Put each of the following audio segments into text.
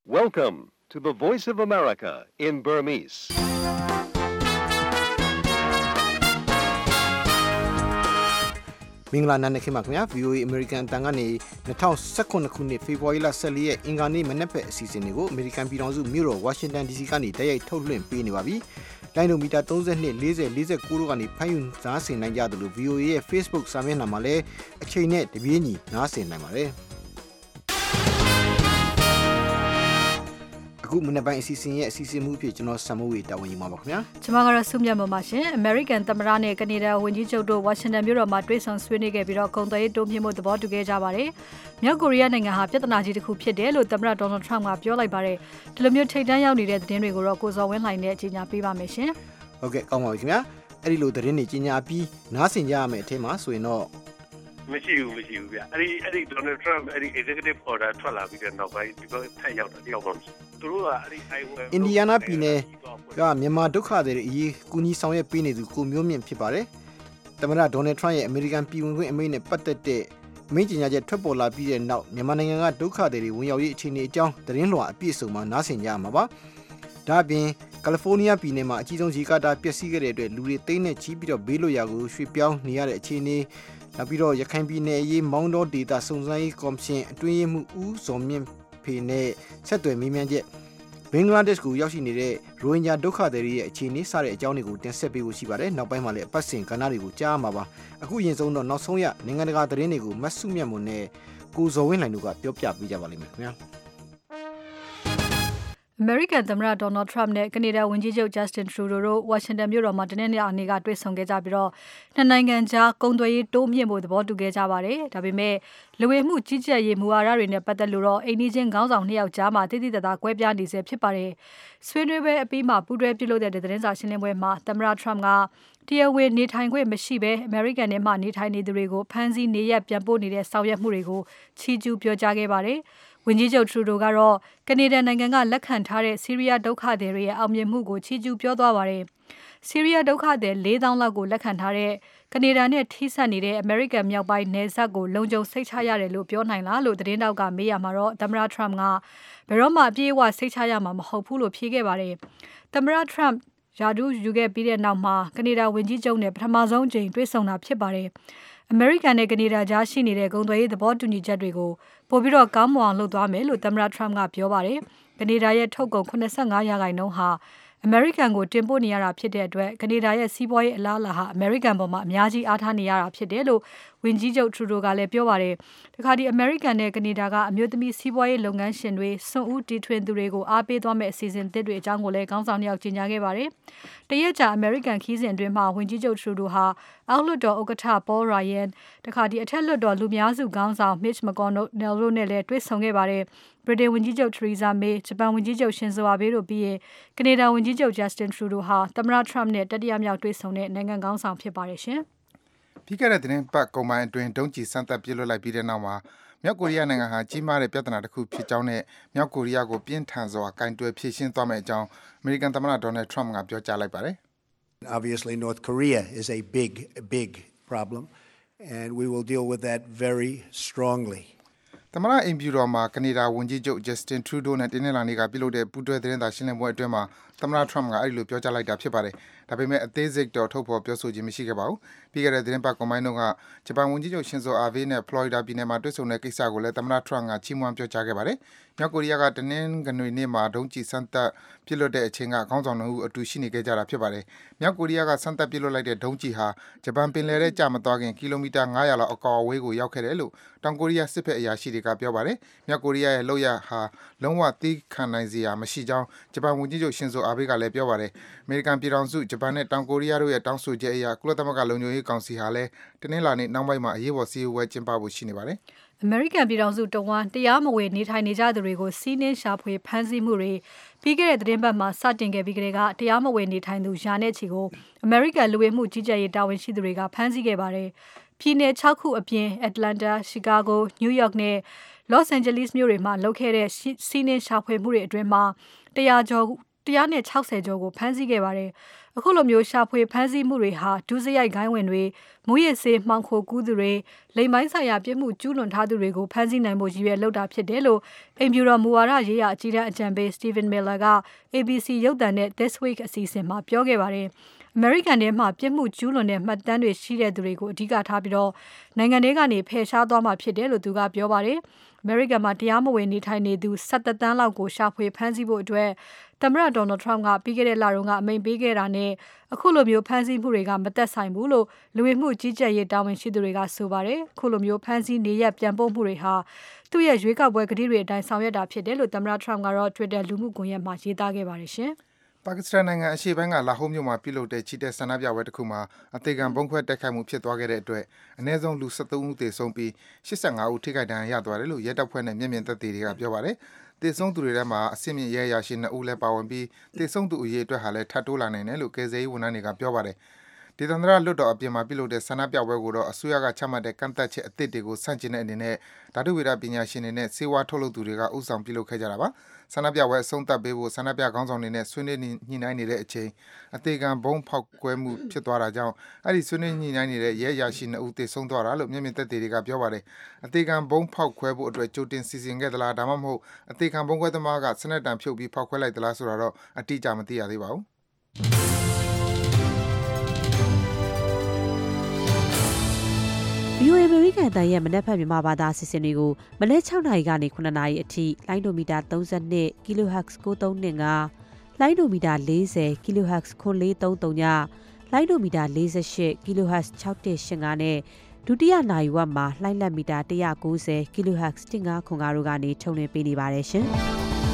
Welcome to the Voice of America in Burmese. ။မင်္ဂလာနံနက်ခင်းပါခင်ဗျာ VOA American အတန်ကနေ2019ခုနှစ်ဖေဖော်ဝါရီလ14ရက်အင်္ဂါနေ့မနက်ဖက်အစီအစဉ်တွေကို American ပြည်ထောင်စုမြို့တော် Washington DC ကနေတိုက်ရိုက်ထုတ်လွှင့်ပေးနေပါပြီ။လိုင်းဒိုမီတာ32 40 49တို့ကနေဖမ်းယူနားဆင်နိုင်ကြသလို VOA ရဲ့ Facebook စာမျက်နှာမှာလည်းအချိန်နဲ့တပြေးညီနားဆင်နိုင်ပါတယ်။အခုမနေ့ပိုင်းအစီအစဉ်ရဲ့အစီအစဉ်မှုဖြစ်ကျွန်တော်ဆမ်မိုးဝေတာဝန်ယူမှာပါခင်ဗျာကျွန်မကတော့ဆုမြတ်မပါရှင် American သမ္မတနဲ့ကနေဒါဝန်ကြီးချုပ်တို့ Washington မြို့တော်မှာတွေ့ဆုံဆွေးနွေးခဲ့ပြီးတော့ကုန်သွယ်ရေးတိုးမြှင့်မှုသဘောတူခဲ့ကြပါတယ်မြောက်ကိုရီးယားနိုင်ငံဟာပြဿနာကြီးတစ်ခုဖြစ်တယ်လို့သမ္မတ Donald Trump ကပြောလိုက်ပါတယ်ဒီလိုမျိုးထိပ်တန်းရောက်နေတဲ့သတင်းတွေကိုတော့ကိုစောဝင်းလှိုင်နဲ့ကြီးညာပေးပါမယ်ရှင်ဟုတ်ကဲ့ကောင်းပါပြီခင်ဗျာအဲ့ဒီလိုသတင်းတွေကြီးညာပြီးနားဆင်ကြရမယ်အထင်မှာဆိုရင်တော့မရှိဘူးဗျအဲ့ဒီ Donald Trump အဲ့ဒီ executive order ထွက်လာပြီးတဲ့နောက်ပိုင်းဒီလိုထက်ရောက်တာတယောက်မှမရှိသူတို့ကအဲ့ဒီအင်ဒီယာနာပြည်နယ်ကမြန်မာဒုက္ခသည်တွေအရေးကူညီဆောင်ရွက်ပေးနေသူကိုမျိုးမြင့်ဖြစ်ပါတယ်သမ္မတ Donald Trump ရဲ့ American ပြည်ဝင်ခွင့်အမိန့်နဲ့ပတ်သက်တဲ့အမိန့်ကြေညာချက်ထွက်ပေါ်လာပြီးတဲ့နောက်မြန်မာနိုင်ငံကဒုက္ခသည်တွေဝင်ရောက်ရေးအခြေအနေအကြောင်းသတင်းလွှာအပြည့်အစုံမှာနားဆင်ကြရမှာပါဒါ့အပြင်ကယ်လီဖိုးနီးယားပြည်နယ်မှာအကြီးဆုံးရေကာတာပျက်စီးခဲ့တဲ့အတွက်လူတွေသိန်းနဲ့ချီပြီးတော့ဘေးလွတ်ရာကိုရွှေ့ပြောင်းနေရတဲ့အခြေအနေနောက်ပြီးတော့ရခိုင်ပြည်နယ်အရေးမောင်းတော်ဒေတာစုံစမ်းရေးကော်မရှင်အတွင်းရေးမှူးဦးဇော်မြင့်ဖေနဲ့ဆက်သွယ်မေးမြန်းချက်ဘင်္ဂလားဒေ့ရှ်ကိုရောက်ရှိနေတဲ့ရိုဟင်ဂျာဒုက္ခသည်တွေရဲ့အခြေအနေစတဲ့အကြောင်းတွေကိုတင်ဆက်ပေးဖို့ရှိပါတယ်။နောက်ပိုင်းမှာလည်းအပတ်စဉ်ကဏ္ဍတွေကိုကြားမှာပါ။အခုအရင်ဆုံးတော့နောက်ဆုံးရနိုင်ငံတကာသတင်းတွေကိုမတ်စုမြတ်မွန်နဲ့ကိုဇော်ဝင်းလှိုင်တို့ကပြောပြပေးကြပါလိမ့်မယ်ခင်ဗျာ။ American သမ္မတ Donald Trump နဲ့ကနေဒါဝန်ကြီးချုပ် Justin Trudeau တို့ Washington မြို့တော်မှာတနင်္လာနေ့ကတွေ့ဆုံခဲ့ကြပြီးတော့နှစ်နိုင်ငံကြားကုန်သွယ်ရေးတိုးမြှင့်ဖို့သဘောတူခဲ့ကြပါတယ်။ဒါပေမဲ့လူဝင်မှုကြီးကြပ်ရေးမူဝါဒတွေနဲ့ပတ်သက်လို့တော့အိမ်နီးချင်းခေါင်းဆောင်နှစ်ယောက်ကြားမှာတိတိတသားကွဲပြားနေစေဖြစ်ပါတယ်။ဆွေးနွေးပွဲအပြီးမှာပူးတွဲပြုလုပ်တဲ့သတင်းစာရှင်းလင်းပွဲမှာသမ္မတ Trump ကတရားဝင်နေထိုင်ခွင့်မရှိဘဲ American နဲ့မှနေထိုင်နေသူတွေကိုဖမ်းဆီးနေရပြန်ပို့နေတဲ့ဆောင်ရွက်မှုတွေကိုချီးကျူးပြောကြားခဲ့ပါတယ်။ဝန်ကြီးချုပ် Trudeau ကတော့ကနေဒါနိုင်ငံကလက်ခံထားတဲ့ဆီးရီးယားဒုက္ခသည်တွေရဲ့အောင်မြင်မှုကိုချီးကျူးပြောသွားပါတယ်။ဆီးရီးယားဒုက္ခသည်4000လောက်ကိုလက်ခံထားတဲ့ကနေဒါနဲ့ထိစပ်နေတဲ့ American မြောက်ပိုင်းနယ်စပ်ကိုလုံခြုံစိတ်ချရတယ်လို့ပြောနိုင်လားလို့သတင်းတောက်ကမေးရမှာတော့သမ္မတ Trump ကဘယ်တော့မှအပြည့်အဝစိတ်ချရမှာမဟုတ်ဘူးလို့ဖြေခဲ့ပါတယ်။သမ္မတ Trump ယာဒူးယူခဲ့ပြီးတဲ့နောက်မှာကနေဒါဝန်ကြီးချုပ်နဲ့ပထမဆုံးအကြိမ်တွေ့ဆုံတာဖြစ်ပါတယ်။ American နဲ့ကနေဒါကြားရှိနေတဲ့ကုန်သွယ်ရေးသဘောတူညီချက်တွေကိုပိုပြီးတော့ကောင်းမွန်အောင်လုပ်သွားမယ်လို့သမ္မတ Trump ကပြောပါတယ်။ကနေဒါရဲ့ထုတ်ကုန်85%ဟာ American ကိုတင်ပို့နေရတာဖြစ်တဲ့အတွက်ကနေဒါရဲ့စီးပွားရေးအလားအလာဟာ American ပေါ်မှာအများကြီးအားထားနေရတာဖြစ်တယ်လို့ဝန်ကြီးချုပ် Trudeau ကလည်းပြောပါတယ်။တခါဒီ American နဲ့ကနေဒါကအမျိုးသမီးစီးပွားရေးလုပ်ငန်းရှင်တွေစွန့်ဦးတီထွင်သူတွေကိုအားပေးသွားမယ့်အစီအစဉ်သစ်တွေအကြောင်းကိုလည်းခေါင်းဆောင်နှစ်ယောက်ကြေညာခဲ့ပါတယ်။တရက်ကြာ American ခီးစဉ်အတွင်းမှာဝန်ကြီးချုပ် Trudeau ဟာအောက်လွှတ်တော်ဥက္ကဋ္ဌ Paul Ryan တခါဒီအထက်လွှတ်တော်လူများစုခေါင်းဆောင် Mitch McConnell တို့နဲ့လည်းတွေ့ဆုံခဲ့ပါတယ်။ ဗြိတိန်ဝန်ကြီးချုပ် Theresa May ဂျပန်ဝန်ကြီးချုပ် Shinzo Abe တို့ပြီးရင်ကနေဒါဝန်ကြီးချုပ် Justin Trudeau ဟာသမ္မတ Trump နဲ့တတိယမြောက်တွေ့ဆုံတဲ့နိုင်ငံခေါင်းဆောင်ဖြစ်ပါတယ်ရှင်။ပြီးခဲ့တဲ့သတင်းပတ်ကုန်ပိုင်းအတွင်းဒုံးကျည်စမ်းသပ်ပစ်လွှတ်လိုက်ပြီးတဲ့နောက်မှာမြောက်ကိုရီးယားနိုင်ငံဟာကြီးမားတဲ့ပြဿနာတစ်ခုဖြစ်ကြောင်းနဲ့မြောက်ကိုရီးယားကိုပြင်းထန်စွာကင်တွယ်ဖြေရှင်းသွားမယ့်အကြောင်းအမေရိကန်သမ္မတ Donald Trump ကပြောကြားလိုက်ပါတယ်။ Obviously North Korea is a big problem and we will deal with that very strongly. သမ္မတအိမ်ဖြူတော်မှာကနေဒါဝန်ကြီးချုပ် Justin Trudeau နဲ့တင်းနှင်းလာနေကပြုလုပ်တဲ့ပူးတွဲသတင်းစာရှင်းလင်းပွဲအတွင်းမှာသမ္မတ Trump ကအဲဒီလိုပြောကြားလိုက်တာဖြစ်ပါတယ်။ဒါပေမဲ့အသေးစိတ်တော့ထုတ်ဖော်ပြောဆိုခြင်းမရှိခဲ့ပါဘူး။ပြီးခဲ့တဲ့သတင်းပတ်ကွန်ပိုင်းတုန်းကဂျပန်ဝန်ကြီးချုပ် Shinzo Abe နဲ့ Florida ပြည်နယ်မှာတွေ့ဆုံတဲ့ကိစ္စကိုလည်းသမ္မတ Trump ကချီးမွမ်းပြောကြားခဲ့ပါတယ်။မြောက်ကိုရီးယားကတနင်္ဂနွေနေ့မှာဒုံးကျည်စမ်းသပ်ပစ်လွှတ်တဲ့အချိန်ကခေါင်းဆောင်တို့အတူရှိနေခဲ့ကြတာဖြစ်ပါတယ်။မြောက်ကိုရီးယားကစမ်းသပ်ပစ်လွှတ်လိုက်တဲ့ဒုံးကျည်ဟာဂျပန်ပင်လယ်ထဲကျမသွားခင်ကီလိုမီတာ900လောက်အကွာအဝေးကိုရောက်ခဲ့တယ်လို့တောင်ကိုရီးယားစစ်ဘက်အရာရှိတွေကပြောပါတယ်။မြောက်ကိုရီးယားရဲ့လုပ်ရပ်ဟာလုံးဝသီးခံနိုင်စရာမရှိကြောင်းဂျပန်ဝန်ကြီးချုပ် Shinzo Abe ကလည်းပြောပါတယ်။အမေရိကန်ပြည်ထောင်စုဂျပန်နဲ့တောင်ကိုရီးယားတို့ရဲ့တောင်းဆိုချက်အရကုလသမဂ္ဂလုံခြုံရေးကောင်စီဟာလည်းတနင်္လာနေ့နောက်ပိုင်းမှာအရေးပေါ်စည်းဝေးပွဲကျင်းပဖို့ရှိနေပါတယ်။ American ပြည်ထောင်စုတဝန်းတရားမဝင်နေထိုင်နေကြသူတွေကိုစီးနင်းရှာဖွေဖမ်းဆီးမှုတွေပြီးခဲ့တဲ့သတင်းပတ်မှာစတင်ခဲ့ပြီးကတည်းကတရားမဝင်နေထိုင်သူရာနဲ့ချီကို American လူဝင်မှုကြီးကြပ်ရေးတာဝန်ရှိသူတွေကဖမ်းဆီးခဲ့ပါတယ်။ပြည်နယ်6ခုအပြင် Atlanta, Chicago, New York နဲ့ Los Angeles မြို့တွေမှာလုပ်ခဲ့တဲ့စီးနင်းရှာဖွေမှုတွေအတွင်းမှာ100ကျော် 160ကျော်ကိုဖမ်းဆီးခဲ့ပါတယ်။အခုလိုမျိုးရှာဖွေဖမ်းဆီးမှုတွေဟာဒုစရိုက်ဂိုင်းဝင်တွေမူရစ်ဆေးမှောင်ခိုကူးသူတွေလိမ်မိုင်းဆိုင်ရာပြစ်မှုကျူးလွန်ထားသူတွေကိုဖမ်းဆီးနိုင်ဖို့ရည်ရွယ်လုပ်တာဖြစ်တယ်လို့အိမ်ဖြူတော်မူဝါဒရေးရာအကြီးတန်းအကြံပေး Stephen Miller က ABC ရုပ်သံနဲ့ This Week အစီအစဉ်မှာပြောခဲ့ပါတယ်။ အမေရိကန်ထဲမှာပြစ်မှုကျူးလွန်တဲ့မှတ်တမ်းတွေရှိတဲ့သူတွေကိုအဓိကထားပြီးနိုင်ငံထဲကနေဖယ်ရှားသွားမှာဖြစ်တယ်လို့သူကပြောပါတယ်။ အမေရိကန်မှာတရားမဝင်နေထိုင်နေသူ17သန်းလောက်ကိုရှာဖွေဖမ်းဆီးဖို့အတွက်သမ္မတ Donald Trump ကပြီးခဲ့တဲ့လတုန်းကအမိန့်ပေးခဲ့တာနဲ့အခုလိုမျိုးဖမ်းဆီးမှုတွေကမသက်ဆိုင်ဘူးလို့လူဝင်မှုကြီးကြပ်ရေးတာဝန်ရှိသူတွေကဆိုပါတယ်။အခုလိုမျိုးဖမ်းဆီးနေရပြန်ပို့မှုတွေဟာသူ့ရဲ့ရွေးကောက်ပွဲကတိတွေအတိုင်းဆောင်ရွက်တာဖြစ်တယ်လို့သမ္မတ Trump ကတော့ Twitter လူမှုကွန်ရက်မှာရေးသားခဲ့ပါတယ်ရှင်။ပါကစ္စတန်နိုင်ငံအရှေ့ပိုင်းကလာဟိုးမြို့မှာပြုလုပ်တဲ့ချီတက်ဆန္ဒပြပွဲတစ်ခုမှာအသေးခံဘုံခွဲတိုက်ခိုက်မှုဖြစ်သွားခဲ့တဲ့အတွက်အနည်းဆုံးလူ73ဦးသေဆုံးပြီး85ဦးထိခိုက်ဒဏ်ရာရသွားတယ်လို့ရဲတပ်ဖွဲ့နဲ့မျက်မြင်သက်သေတွေကပြောပါတယ်။သေဆုံးသူတွေထဲမှာအဆင့်မြင့်ရဲအရာရှိ2ဦးလည်းပါဝင်ပြီးသေဆုံးသူအရေအတွက်ဟာလည်းထပ်တိုးလာနိုင်တယ်လို့ကယ်ဆယ်ရေးဝန်ထမ်းတွေကပြောပါတယ်။ဒေသန္တရလွတ်တော်အပြင်မှာပြုလုပ်တဲ့ဆန္ဒပြပွဲကိုတော့အစိုးရကချမှတ်တဲ့ကန့်သတ်ချက်အသစ်တွေကိုဆန့်ကျင်တဲ့အနေနဲ့ဓာတုဝေဒပညာရှင်တွေနဲ့ဆေးဝါးထုတ်လုပ်သူတွေကဥဆောင်ပြုလုပ်ခဲ့ကြတာပါ။ဆန္ဒပြပွဲအဆုံးသတ်ပေးဖို့ဆန္ဒပြခေါင်းဆောင်တွေနဲ့ဆွေးနွေးညှိနှိုင်းနေတဲ့အချိန်အသေးခံဘုံဖောက်ခွဲမှုဖြစ်သွားတာကြောင့်အဲ့ဒီဆွေးနွေးညှိနှိုင်းနေတဲ့ရဲအရာရှိ2ဦးသေဆုံးသွားတာလို့မျက်မြင်သက်သေတွေကပြောပါတယ်။အသေးခံဘုံဖောက်ခွဲဖို့အတွက်ကြိုတင်စီစဉ်ခဲ့သလားဒါမှမဟုတ်အသေးခံဘုံခွဲသမားကစနက်တံဖြုတ်ပြီးဖောက်ခွဲလိုက်သလားဆိုတာတော့အတိအကျမသိရသေးပါဘူး။ VOA အမေရိကန်အသံရဲ့မနက်ဖြန်မြန်မာဘာသာအစီအစဉ်တွေကိုမနက်6နာရီကနေ9နာရီအထိလိုင်းဒိုမီတာ32 kHz 9325လိုင်းဒိုမီတာ40 kHz 9433ညလိုင်းဒိုမီတာ48 kHz 6185နဲ့ဒုတိယနာရီဝက်မှာလိုင်းလက်မီတာ190 kHz 1505တို့ကနေထုတ်လွှင့်ပေးနေပါတယ်ရှင်။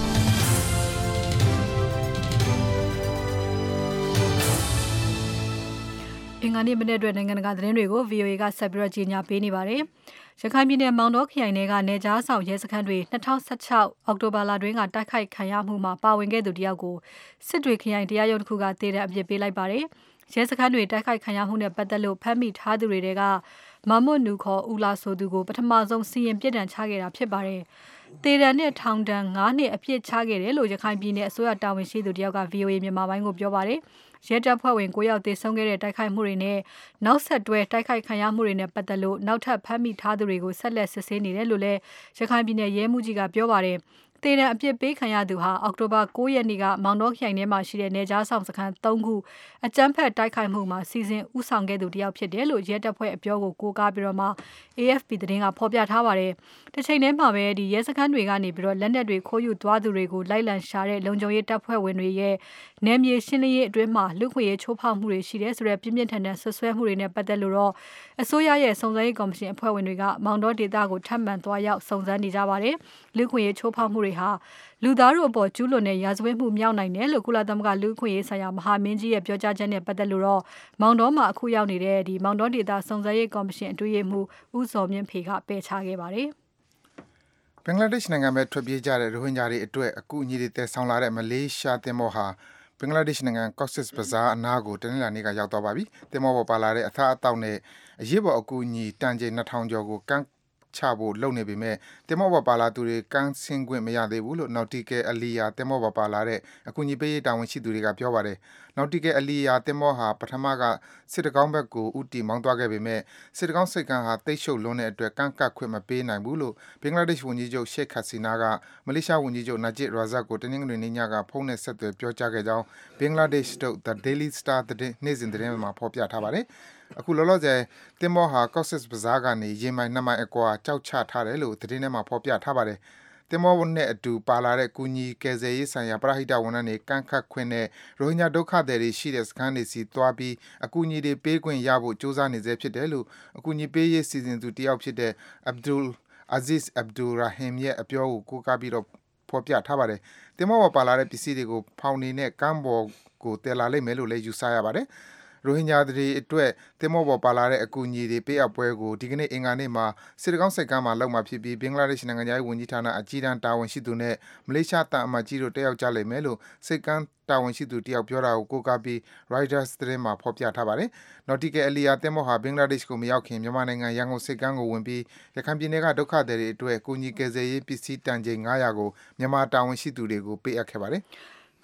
အင်္ဂါနေ့မနေ့အတွက်နိုင်ငံတကာသတင်းတွေကို VOA ကဆက်ပြီးကြီးညာပေးနေပါတယ်။ရခိုင်ပြည်နယ်မောင်တောခရိုင်နယ်ကနေကြားဆောင်ရဲစခန်းတွေ2016အောက်တိုဘာလတွင်းကတိုက်ခိုက်ခံရမှုမှာပါဝင်ခဲ့သူတယောက်ကိုစစ်တွေခရိုင်တရားရုံးတစ်ခုကတေးတဲ့အပြစ်ပေးလိုက်ပါတယ်။ရဲစခန်းတွေတိုက်ခိုက်ခံရမှုနဲ့ပတ်သက်လို့ဖမ်းမိထားသူတွေကမမွတ်နူခေါ်ဦးလာဆိုသူကိုပထမဆုံးစီရင်ပြစ်ဒဏ်ချခဲ့တာဖြစ်ပါတယ်။တေဒဏ်နဲ့ထောင်ဒဏ်9နှစ်အပြစ်ချခဲ့တယ်လို့ရခိုင်ပြည်နယ်အစိုးရတာဝန်ရှိသူတယောက်က VOA မြန်မာပိုင်းကိုပြောပါတယ်။ရဲတပ်ဖွဲ့ဝင်9ယောက်သေဆုံးခဲ့တဲ့တိုက်ခိုက်မှုတွေနဲ့နောက်ဆက်တွဲတိုက်ခိုက်ခံရမှုတွေနဲ့ပတ်သက်လို့နောက်ထပ်ဖမ်းမိထားသူတွေကိုဆက်လက်စစ်ဆေးနေတယ်လို့လည်းရခိုင်ပြည်နယ်ရဲမှူးကြီးကပြောပါတယ်။တေဒဏ်အပြစ်ပေးခံရသူဟာအောက်တိုဘာ9ရက်နေ့ကမောင်တောခရိုင်ထဲမှာရှိတဲ့နေကြားဆောင်စခန်း3ခုအကြမ်းဖက်တိုက်ခိုက်မှုမှာစီစဉ်ဥဆောင်ခဲ့သူတယောက်ဖြစ်တယ်လို့ရဲတပ်ဖွဲ့အပြောကိုကိုးကားပြီးတော့မှ AFP သတင်းကဖော်ပြထားပါတယ်။တစ်ချိန်တည်းမှာပဲဒီရဲစခန်းတွေကနေပြီးတော့လက်နက်တွေခိုးယူသွားသူတွေကိုလိုက်လံရှာတဲ့လုံခြုံရေးတပ်ဖွဲ့ဝင်တွေရဲ့နယ်မြေရှင်းလင်းရေးအတွင်းမှာလူခွင့်ရေးချိုးဖောက်မှုတွေရှိတယ်ဆိုတဲ့ပြင်းပြင်းထန်ထန်ဆွဆွဲမှုတွေနဲ့ပတ်သက်လို့တော့အစိုးရရဲ့စုံစမ်းရေးကော်မရှင်အဖွဲ့ဝင်တွေကမောင်တောဒေသကိုထပ်မံသွားရောက်စုံစမ်းနေကြပါတယ်။လူခွင့်ရေးချိုးဖောက်မှုတွေဟာလူသားတို့အပေါ်ကျူးလွန်တဲ့ရာဇဝတ်မှုမြောက်နိုင်တယ်လို့ကုလသမဂ္ဂလူ့အခွင့်အရေးဆိုင်ရာမဟာမင်းကြီးရဲ့ပြောကြားချက်နဲ့ပတ်သက်လို့တော့မောင်တောမှာအခုရောက်နေတဲ့ဒီမောင်တောဒေသစုံစမ်းရေးကော်မရှင်အတွင်းရေးမှူးဦးစောမြင့်ဖေကပယ်ချခဲ့ပါတယ်။ဘင်္ဂလားဒေ့ရှ်နိုင်ငံပဲထွက်ပြေးကြတဲ့ရိုဟင်ဂျာတွေအတွက်အကူအညီတွေတည်ဆောင်လာတဲ့မလေးရှားသင်္ဘောဟာဘင်္ဂလားဒေ့ရှ်နိုင်ငံ Cox's Bazar အနားကိုတနင်္လာနေ့ကရောက်သွားပါပြီ။သင်္ဘောပေါ်ပါလာတဲ့အထားအသောက်နဲ့အရေးပေါ်အကူအညီတန်ချိန်2000ကျော်ကိုကမ်းချဖို့လုပ်နေပေမဲ့တင်မောပေါ်ပါလာသူတွေကန်းဆင်းခွင့်မရသေးဘူးလို့ Nautical Aliya တင်မောပေါ်ပါလာတဲ့အကူအညီပေးရေးတာဝန်ရှိသူတွေကပြောပါတယ်။ Nautical Aliya တင်မောဟာပထမကစစ်တကောင်းဘက်ကိုဦးတည်မောင်းသွားခဲ့ပေမဲ့စစ်တကောင်းစိတ်ကန်းဟာတိတ်ရှုပ်လွန်းတဲ့အတွက်ကန်းကတ်ခွင့်မပေးနိုင်ဘူးလို့ဘင်္ဂလားဒေ့ရှ်ဝန်ကြီးချုပ် Sheikh Hasina ကမလေးရှားဝန်ကြီးချုပ် Najib Razak ကိုတနင်္ဂနွေနေ့ညကဖုန်းနဲ့ဆက်သွယ်ပြောကြားခဲ့ကြောင်းဘင်္ဂလားဒေ့ရှ်ထုတ် The Daily Star နေ့စဉ်သတင်းမှာဖော်ပြထားပါတယ်။အခုလောလောဆယ်တင်မောဟာ Cox's Bazar ကနေရေမိုင်2မိုင်အကွာကြောက်ချထားတယ်လို့သတင်းထဲမှာဖော်ပြထားပါတယ်။တင်မောနဲ့အတူပါလာတဲ့ကူညီကယ်ဆယ်ရေးဆိုင်ရာပရဟိတဝန်ထမ်းတွေကန့်ခတ်ခွင့်နဲ့ရိုဟင်ဂျာဒုက္ခသည်တွေရှိတဲ့စခန်းတွေစီသွားပြီးအကူအညီတွေပေးခွင့်ရဖို့ကြိုးစားနေဆဲဖြစ်တယ်လို့အကူအညီပေးရေးစီစဉ်သူတယောက်ဖြစ်တဲ့ Abdul Aziz Abdul Rahim ရဲ့အပြောကိုကားပြီးတော့ဖော်ပြထားပါတယ်။တင်မောပေါ်ပါလာတဲ့ပစ္စည်းတွေကိုဖောင်နေနဲ့ကမ်းပေါ်ကိုတည်လာလိမ့်မယ်လို့လည်းယူဆရပါတယ်။ရိုဟင်ဂျာတွေအတွက်သင်္ဘောပေါ်ပါလာတဲ့အကူအညီတွေပေးအပ်ပွဲကိုဒီကနေ့အင်္ဂါနေ့မှာစစ်တကောင်းစိတ်ကမ်းမှာလုပ်မှာဖြစ်ပြီးဘင်္ဂလားဒေ့ရှ်နိုင်ငံသားဝန်ကြီးဌာနအကြီးတန်းတာဝန်ရှိသူနဲ့မလေးရှားတာအမတ်ကြီးတို့တက်ရောက်ကြလိမ့်မယ်လို့စိတ်ကမ်းတာဝန်ရှိသူတယောက်ပြောတာကိုကိုးကားပြီး Reuters သတင်းမှာဖော်ပြထားပါတယ်။ Nautical Aliya သင်္ဘောဟာဘင်္ဂလားဒေ့ရှ်ကိုမရောက်ခင်မြန်မာနိုင်ငံရန်ကုန်စိတ်ကမ်းကိုဝင်ပြီးရခိုင်ပြည်နယ်ကဒုက္ခသည်တွေအတွက်ကူညီကယ်ဆယ်ရေးပစ္စည်းတန်ချိန်900ကိုမြန်မာတာဝန်ရှိသူတွေကိုပေးအပ်ခဲ့ပါတယ်။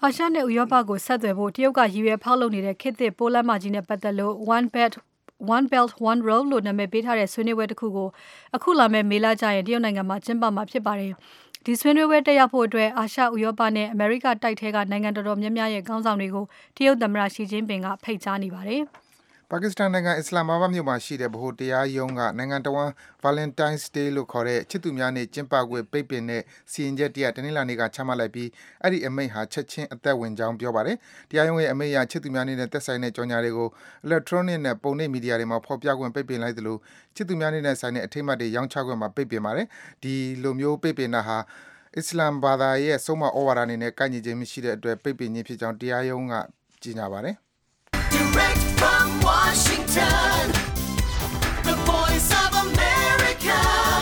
အာရှနဲ့ဥရောပကိုဆက်သွယ်ဖို့တရုတ်ကရည်ရွယ်ဖောက်လုပ်နေတဲ့ခေတ်သစ်ပိုးလမ်းမကြီးနဲ့ပတ်သက်လို့ One Belt One Road လို့နာမည်ပေးထားတဲ့ဆွေးနွေးပွဲတစ်ခုကိုအခုလာမယ့်မေလကျရင်တရုတ်နိုင်ငံမှာကျင်းပမှာဖြစ်ပါတယ်။ဒီဆွေးနွေးပွဲတက်ရောက်ဖို့အတွက်အာရှဥရောပနဲ့အမေရိကတိုက်ထဲကနိုင်ငံတော်တော်များများရဲ့ခေါင်းဆောင်တွေကိုတရုတ်သမ္မတရှီကျင်းပင်ကဖိတ်ကြားနေပါတယ်။ပါကစ္စတန်နိုင်ငံအစ္စလာမာဘတ်မြို့မှာရှိတဲ့ဗဟိုတရားရုံးကနိုင်ငံတော်ဝန် Valentine's Day လို့ခေါ်တဲ့ချစ်သူများနေ့ကျင်းပခွင့်ပိတ်ပင်တဲ့စီရင်ချက်တရတနင်္လာနေ့ကချမှတ်လိုက်ပြီးအဲ့ဒီအမိန့်ဟာချက်ချင်းအသက်ဝင်ကြောင်းပြောပါတယ်။တရားရုံးရဲ့အမိန့်အရချစ်သူများနေ့နဲ့သက်ဆိုင်တဲ့ကြော်ညာတွေကို electronic နဲ့ပုံနှိပ်မီဒီယာတွေမှာဖော်ပြခွင့်ပိတ်ပင်လိုက်သလိုချစ်သူများနေ့နဲ့ဆိုင်တဲ့အထိမ်းအမှတ်တွေရောင်းချခွင့်မှာပိတ်ပင်ပါတယ်။ဒီလိုမျိုးပိတ်ပင်တာဟာအစ္စလာမ်ဘာသာရဲ့ဆုံးမဩဝါဒအနေနဲ့ကိုက်ညီခြင်းမရှိတဲ့အတွက်ပိတ်ပင်ခြင်းဖြစ်ကြောင်းတရားရုံးကကြေညာပါတယ် Direct from Washington, the voice of America,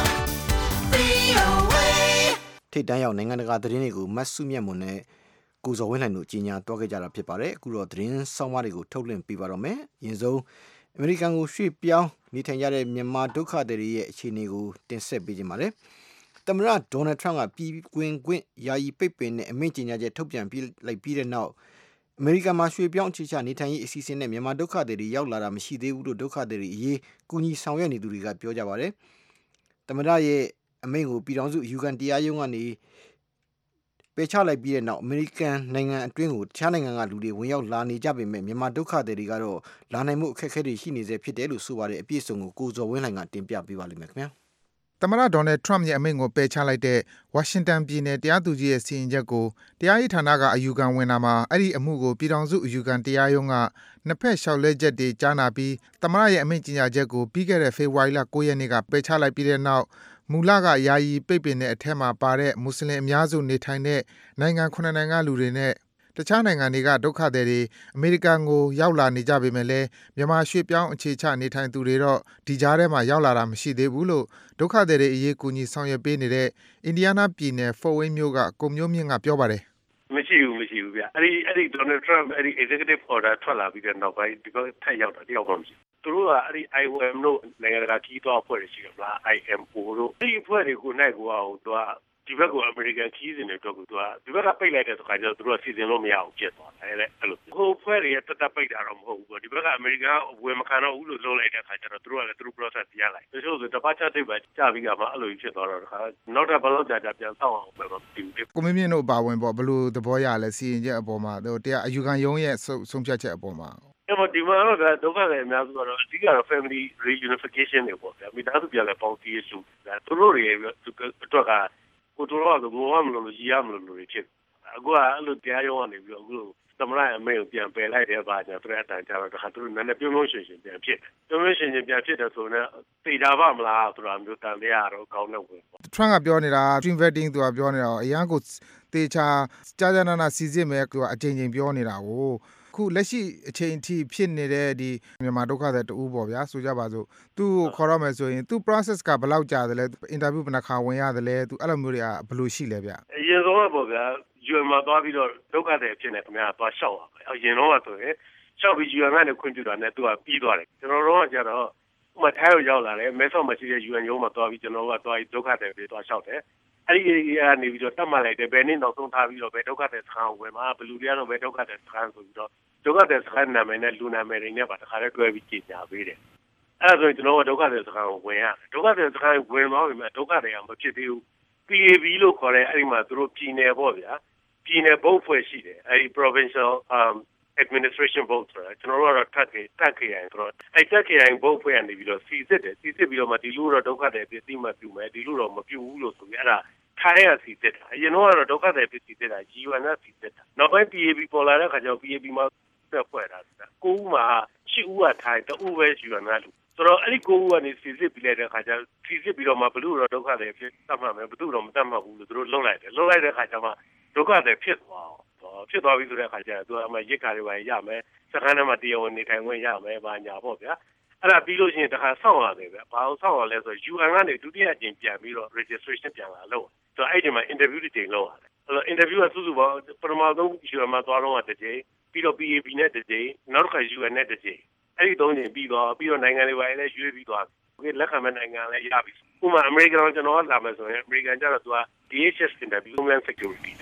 VOA. ထိတ်တန်းရောက်နိုင်ငံတကာသတင်းတွေကိုမတ်စုမြတ်မွန်နဲ့ကိုဇော်ဝင်းလှိုင်တို့ကြီးညာတွားခဲ့ကြတာဖြစ်ပါတယ်အခုတော့သတင်းဆောင်းပါးတွေကိုထုတ်လွှင့်ပေးပါတော့မယ်အရင်ဆုံးအမေရိကန်ကိုရွှေ့ပြောင်းနေထိုင်ကြတဲ့မြန်မာဒုက္ခသည်တွေရဲ့အခြေအနေကိုတင်ဆက်ပေးကြပါမယ်သမ္မတဒေါ်နယ်ထရန့်ကပြည်ဝင်ခွင့်ယာယီပိတ်ပင်တဲ့အမိန့်ကြေညာချက်ထုတ်ပြန်လိုက်ပြီးတဲ့နောက်အမေရိကန်မှာရွှေ့ပြောင်းအခြေချနေထိုင်ရေးအစီအစဉ်နဲ့မြန်မာဒုက္ခသည်တွေရောက်လာတာမရှိသေးဘူးလို့ဒုက္ခသည်တွေအရေးကူညီဆောင်ရွက်နေသူတွေကပြောကြပါတယ်။သမ္မတရဲ့အမိန့်ကိုပြည်ထောင်စုယူကန်တရားရုံးကနေပယ်ချလိုက်ပြီးတဲ့နောက်အမေရိကန်နိုင်ငံအတွင်းကိုတခြားနိုင်ငံကလူတွေဝင်ရောက်လာနေကြပေမဲ့မြန်မာဒုက္ခသည်တွေကတော့လာနိုင်မှုအခက်အခဲတွေရှိနေစေဖြစ်တယ်လို့ဆိုပါတယ်အပြည့်အစုံကိုကိုဇော်ဝင်းလှိုင်ကတင်ပြပေးပါလိမ့်မယ်ခင်ဗျာ။သမ္မတဒေါ်နယ်ထရန့်ရဲ့အမိန့်ကိုပယ်ချလိုက်တဲ့ဝါရှင်တန်ပြည်နယ်တရားသူကြီးရဲ့စီရင်ချက်ကိုတရားရေးဌာနကအယူခံဝင်တာမှာအဲ့ဒီအမှုကိုပြည်ထောင်စုအယူခံတရားရုံးကနှစ်ဖက်လျှောက်လဲချက်တွေကြားနာပြီးသမ္မတရဲ့အမိန့်ကြေညာချက်ကိုပြီးခဲ့တဲ့ဖေဖော်ဝါရီလ9ရက်နေ့ကပယ်ချလိုက်ပြီးတဲ့နောက်မူလကယာယီပိတ်ပင်တဲ့အထက်မှာပါတဲ့မွတ်စလင်အများစုနေထိုင်တဲ့နိုင်ငံ9နိုင်ငံလူတွေနဲ့တခြားနိုင်ငံတွေကဒုက္ခသည်တွေအမေရိကန်ကိုရောက်လာနေကြပေမဲ့လည်းမြန်မာရွှေ့ပြောင်းအခြေချနေထိုင်သူတွေတော့ဒီကြားထဲမှာရောက်လာတာမရှိသေးဘူးလို့ဒုက္ခသည်တွေအရေးကူညီဆောင်ရွက်ပေးနေတဲ့အင်ဒီယားနားပြည်နယ်ဖို့ဝိန်းမြို့ကကိုမျိုးမြင့်ကပြောပါတယ်မရှိဘူးဗျအဲ့ဒီ Donald Trump အဲ့ဒီ executive order ထွက်လာပြီးတဲ့နောက်ပိုင်းဒီဘက်ထက်ရောက်တာတယောက်မှမရှိသူတို့ကအဲ့ဒီ IOM တို့နိုင်ငံတကာကြီးသွားအဖွဲ့တွေရှိတယ်မလား IMO တို့ဒီအဖွဲ့တွေကိုနိုင်ကိုအောင်သူကဒီဘက်ကအမေရိကန်ကြီးစင်တွေတော့သူကဒီဘက်ကပိတ်လိုက်တဲ့အခါကျတော့သူတို့ကစီစဉ်လို့မရအောင်ဖြစ်သွားတယ်အဲ့လိုဟိုဖွဲ့တွေတက်တက်ပိတ်တာတော့မဟုတ်ဘူးပေါ့ဒီဘက်ကအမေရိကန်ဝင်မခံတော့ဘူးလို့လုပ်လိုက်တဲ့အခါကျတော့သူတို့ကလည်းသူတို့ process ပြရလိုက်တချို့ဆိုတပတ်ချတိတ်ပဲကြာပြီးကမှအဲ့လိုဖြစ်သွားတော့တခါနောက်တော့ဘလို့ကြာပြန်ဆောက်အောင်ပဲတော့ဒီကိုမင်းမြင့်တို့ပါဝင်ပေါ့ဘလို့သဘောရလဲစီရင်ချက်အပေါ်မှာတရားအယူခံရုံးရဲ့ဆုံးဖြတ်ချက်အပေါ်မှာဒီမှာတော့ဒုက္ခတွေအများစုကတော့အဓိကတော့ family reunification တွေပေါ့ဗျာမိသားစုပြန်လဲပေါင်းတည်စုသူတို့တွေအတွက်ကကိုတို့ကတော့ငိုရမလို့ရရမလို့တွေဖြစ်အခုကအဲ့လိုတရားရုံးကနေပြီးတော့အခုသမ္မတအမိန့်ကိုပြန်ပယ်လိုက်တဲ့ဘာညာသူတို့အတန်ကြာတော့တခါသူတို့နည်းနည်းပြုံးရှင်းပြန်ဖြစ်ပြုံးရှင်းပြန်ဖြစ်တယ်ဆိုတော့သိတာပါမလားဆိုတာမျိုးတန်တရားတော့ကောင်းတဲ့ဝင်ပေါ့ထရန့်ကပြောနေတာ twin vetting သူကပြောနေတာအရန်ကိုတေချာကြာနာစီစစ်မဲ့သူကအချိန်ပြောနေတာကိုခုလက်ရှိအချိန်အထိဖြစ်နေတဲ့ဒီမြန်မာဒုက္ခသည်တူပေါ့ဗျာဆိုကြပါစို့သူ့ကိုခေါ်ရမယ်ဆိုရင်သူ့ process ကဘယ်လောက်ကြာသလဲအင်တာဗျူးဘယ်နှခါဝင်ရတယ်လဲသူအဲ့လိုမျိုးတွေကဘယ်လိုရှိလဲဗျအရင်ဆုံးပေါ့ဗျာ UN မှာသွားပြီးတော့ဒုက္ခသည်ဖြစ်နေခင်ဗျာသွားလျှောက်ပါမယ်အရင်တော့ဆိုရင်လျှောက်ပြီး UN ကနေခွင့်ပြုတာနဲ့သူကပြီးသွားတယ်ကျွန်တော်တို့ကကြတော့ဥပမာထိုင်းကိုရောက်လာတယ်မဲဆောက်မှာရှိတဲ့ UN ရုံးမှာသွားပြီးကျွန်တော်ကသွားပြီးဒုက္ခသည်တွေသွားလျှောက်တယ်အဲ့ဒီကနေပြီးတော့တတ်မှတ်လိုက်တယ်ဘယ်နေ့နောက်ဆုံးထားပြီးတော့ဘယ်ဒုက္ခသည်စခန်းကိုဝင်မှာဘယ်လူတွေကတော့ဘယ်ဒုက္ခသည်စခန်းဆိုပြီးတော့ဒုက္ခသည်စခန်းနာမည်နဲ့လူနာမည်တွေနဲ့ပါတခါတည်းတွဲပြီးကြေညာပေးတယ်အဲ့ဒါဆိုရင်ကျွန်တော်ကဒုက္ခသည်စခန်းကိုဝင်ရတယ်ဒုက္ခသည်စခန်းဝင်သွားပြီမဲ့ဒုက္ခတွေကမဖြစ်သေးဘူး PAB လို့ခေါ်တဲ့အဲ့ဒီမှာသူတို့ပြည်နယ်ပေါ့ဗျာပြည်နယ်ဘုတ်ဖွဲ့ရှိတယ်အဲ့ဒီ provincial administration vote ဆိုတာကျွန်တော်တို့ကတော့တက်ခေရိုင်ဆိုတော့အဲ့တက်ခေရိုင်ဘုတ်ဖွဲ့နေပြီးတော့စီစစ်ပြီးတော့မှဒီလူတော့ဒုက္ခတွေပြည်သိမှပြုမယ်ဒီလူတော့မပြုဘူးလို့ဆိုပြီးအဲ့ဒါထိုင်းရစီစစ်တာအရင်တော့ဒုက္ခတွေပြည်စီစစ်တာ UN စီစစ်တာနောက်ပိုင်း PAB ပေါ်လာတဲ့ခါကျတော့ PAB မှာဆက်ဖွဲ့တာကိုဦးမှာ8ဦးကထိုင်း2ဦးပဲ UN ကလူဆိုတော့အဲ့ဒီ9ဦးကနေစီစစ်ပြီးလိုက်တဲ့ခါကျစီစစ်ပြီးတော့မှဘလူတော့ဒုက္ခတွေဖြစ်တတ်မှမယ်ဘလူတော့မတတ်မှဘူးလို့သူတို့လုပ်လိုက်တဲ့ခါကျမှဒုက္ခတွေဖြစ်သွားပြီဆိုတဲ့အခါကျတော့သူကအမှရစ်ခါတွေပါရမယ်စခန်းထဲမှာတရားဝင်နေထိုင်ခွင့်ရမယ်ဘာညာပေါ့ဗျာအဲ့ဒါပြီးလို့ရှိရင်တခါဆောက်ရတယ်ဗျဘာလို့ဆောက်ရလဲဆိုတော့ UN ကနေဒုတိယအကြိမ်ပြန်ပြီးတော့ registration ပြန်လာလုပ်ဆိုတော့အဲ့ဒီမှာ interview တစ်ကြိမ်လုပ်ရတယ်အဲ့တော့ interview ကစုစုပေါင်းပထမဆုံး UN မှာသွားတော့တစ်ကြိမ်ပြီးတော့ PAB နဲ့တစ်ကြိမ်နောက်တစ်ခါ UN နဲ့တစ်ကြိမ်အဲ့ဒီ၃ကြိမ်ပြီးတော့နိုင်ငံတွေပါလည်းရွေးပြီးသွားလက်ခံမဲ့နိုင်ငံလည်းရပြီဥပမာအမေရိကန်ကျွန်တော်ကလာမယ်ဆိုရင်အမေရိကန်ကျတော့သူက DHS interview Homeland Security နဲ့